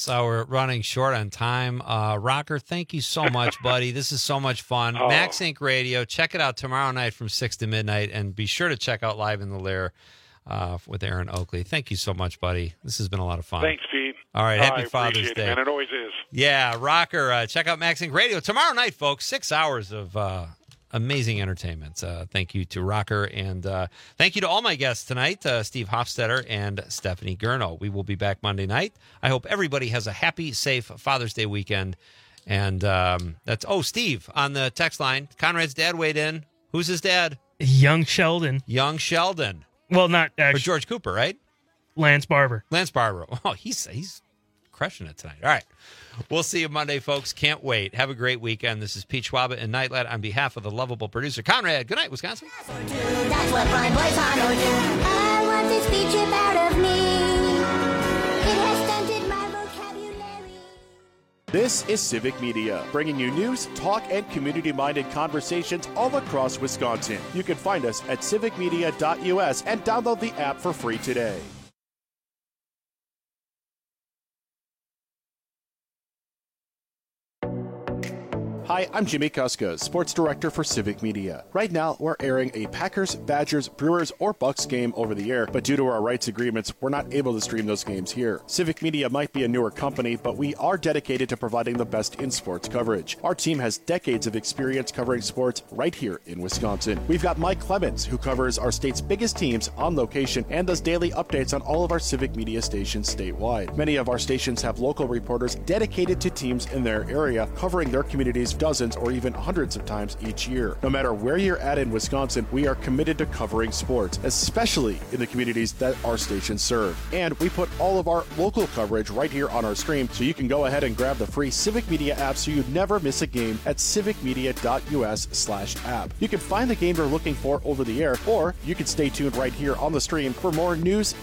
Yes, uh, we're running short on time. Uh, Rocker, thank you so much, buddy. This is so much fun. Oh. Max Inc Radio. Check it out tomorrow night from six to midnight, and be sure to check out Live in the Lair uh, with Aaron Oakley. Thank you so much, buddy. This has been a lot of fun. Thanks, Pete. All right, Oh, happy I Father's appreciate Day. It, man. It always is. Yeah, Rocker, uh, check out Max Inc Radio tomorrow night, folks. Six hours of uh, amazing entertainment. Uh, thank you to Rocker, and uh, thank you to all my guests tonight, uh, Steve Hofstetter and Stephanie Gurno. We will be back Monday night. I hope everybody has a happy, safe Father's Day weekend. And um, that's, oh, Steve on the text line. Conrad's dad weighed in. Who's his dad? Young Sheldon. Young Sheldon. Well, not actually. Or George Cooper, right? Lance Barber. Lance Barber. Oh, he's he's crushing it tonight. All right. We'll see you Monday, folks. Can't wait. Have a great weekend. This is Pete Schwab and Nightlight on behalf of the lovable producer, Conrad. Good night, Wisconsin. That's what Prime Boys on or do. I want this speech out of me. It has stunted my vocabulary. This is Civic Media, bringing you news, talk, and community-minded conversations all across Wisconsin. You can find us at civic media dot U S and download the app for free today. Hi, I'm Jimmy Kuska, Sports Director for Civic Media. Right now, we're airing a Packers, Badgers, Brewers, or Bucks game over the air, but due to our rights agreements, we're not able to stream those games here. Civic Media might be a newer company, but we are dedicated to providing the best in sports coverage. Our team has decades of experience covering sports right here in Wisconsin. We've got Mike Clemens, who covers our state's biggest teams on location and does daily updates on all of our Civic Media stations statewide. Many of our stations have local reporters dedicated to teams in their area, covering their communities dozens or even hundreds of times each year. No matter where you're at in Wisconsin, we are committed to covering sports, especially in the communities that our stations serve. And we put all of our local coverage right here on our stream, so you can go ahead and grab the free Civic Media app so you never miss a game at civic media dot U S slash app. You can find the game you're looking for over the air, or you can stay tuned right here on the stream for more news,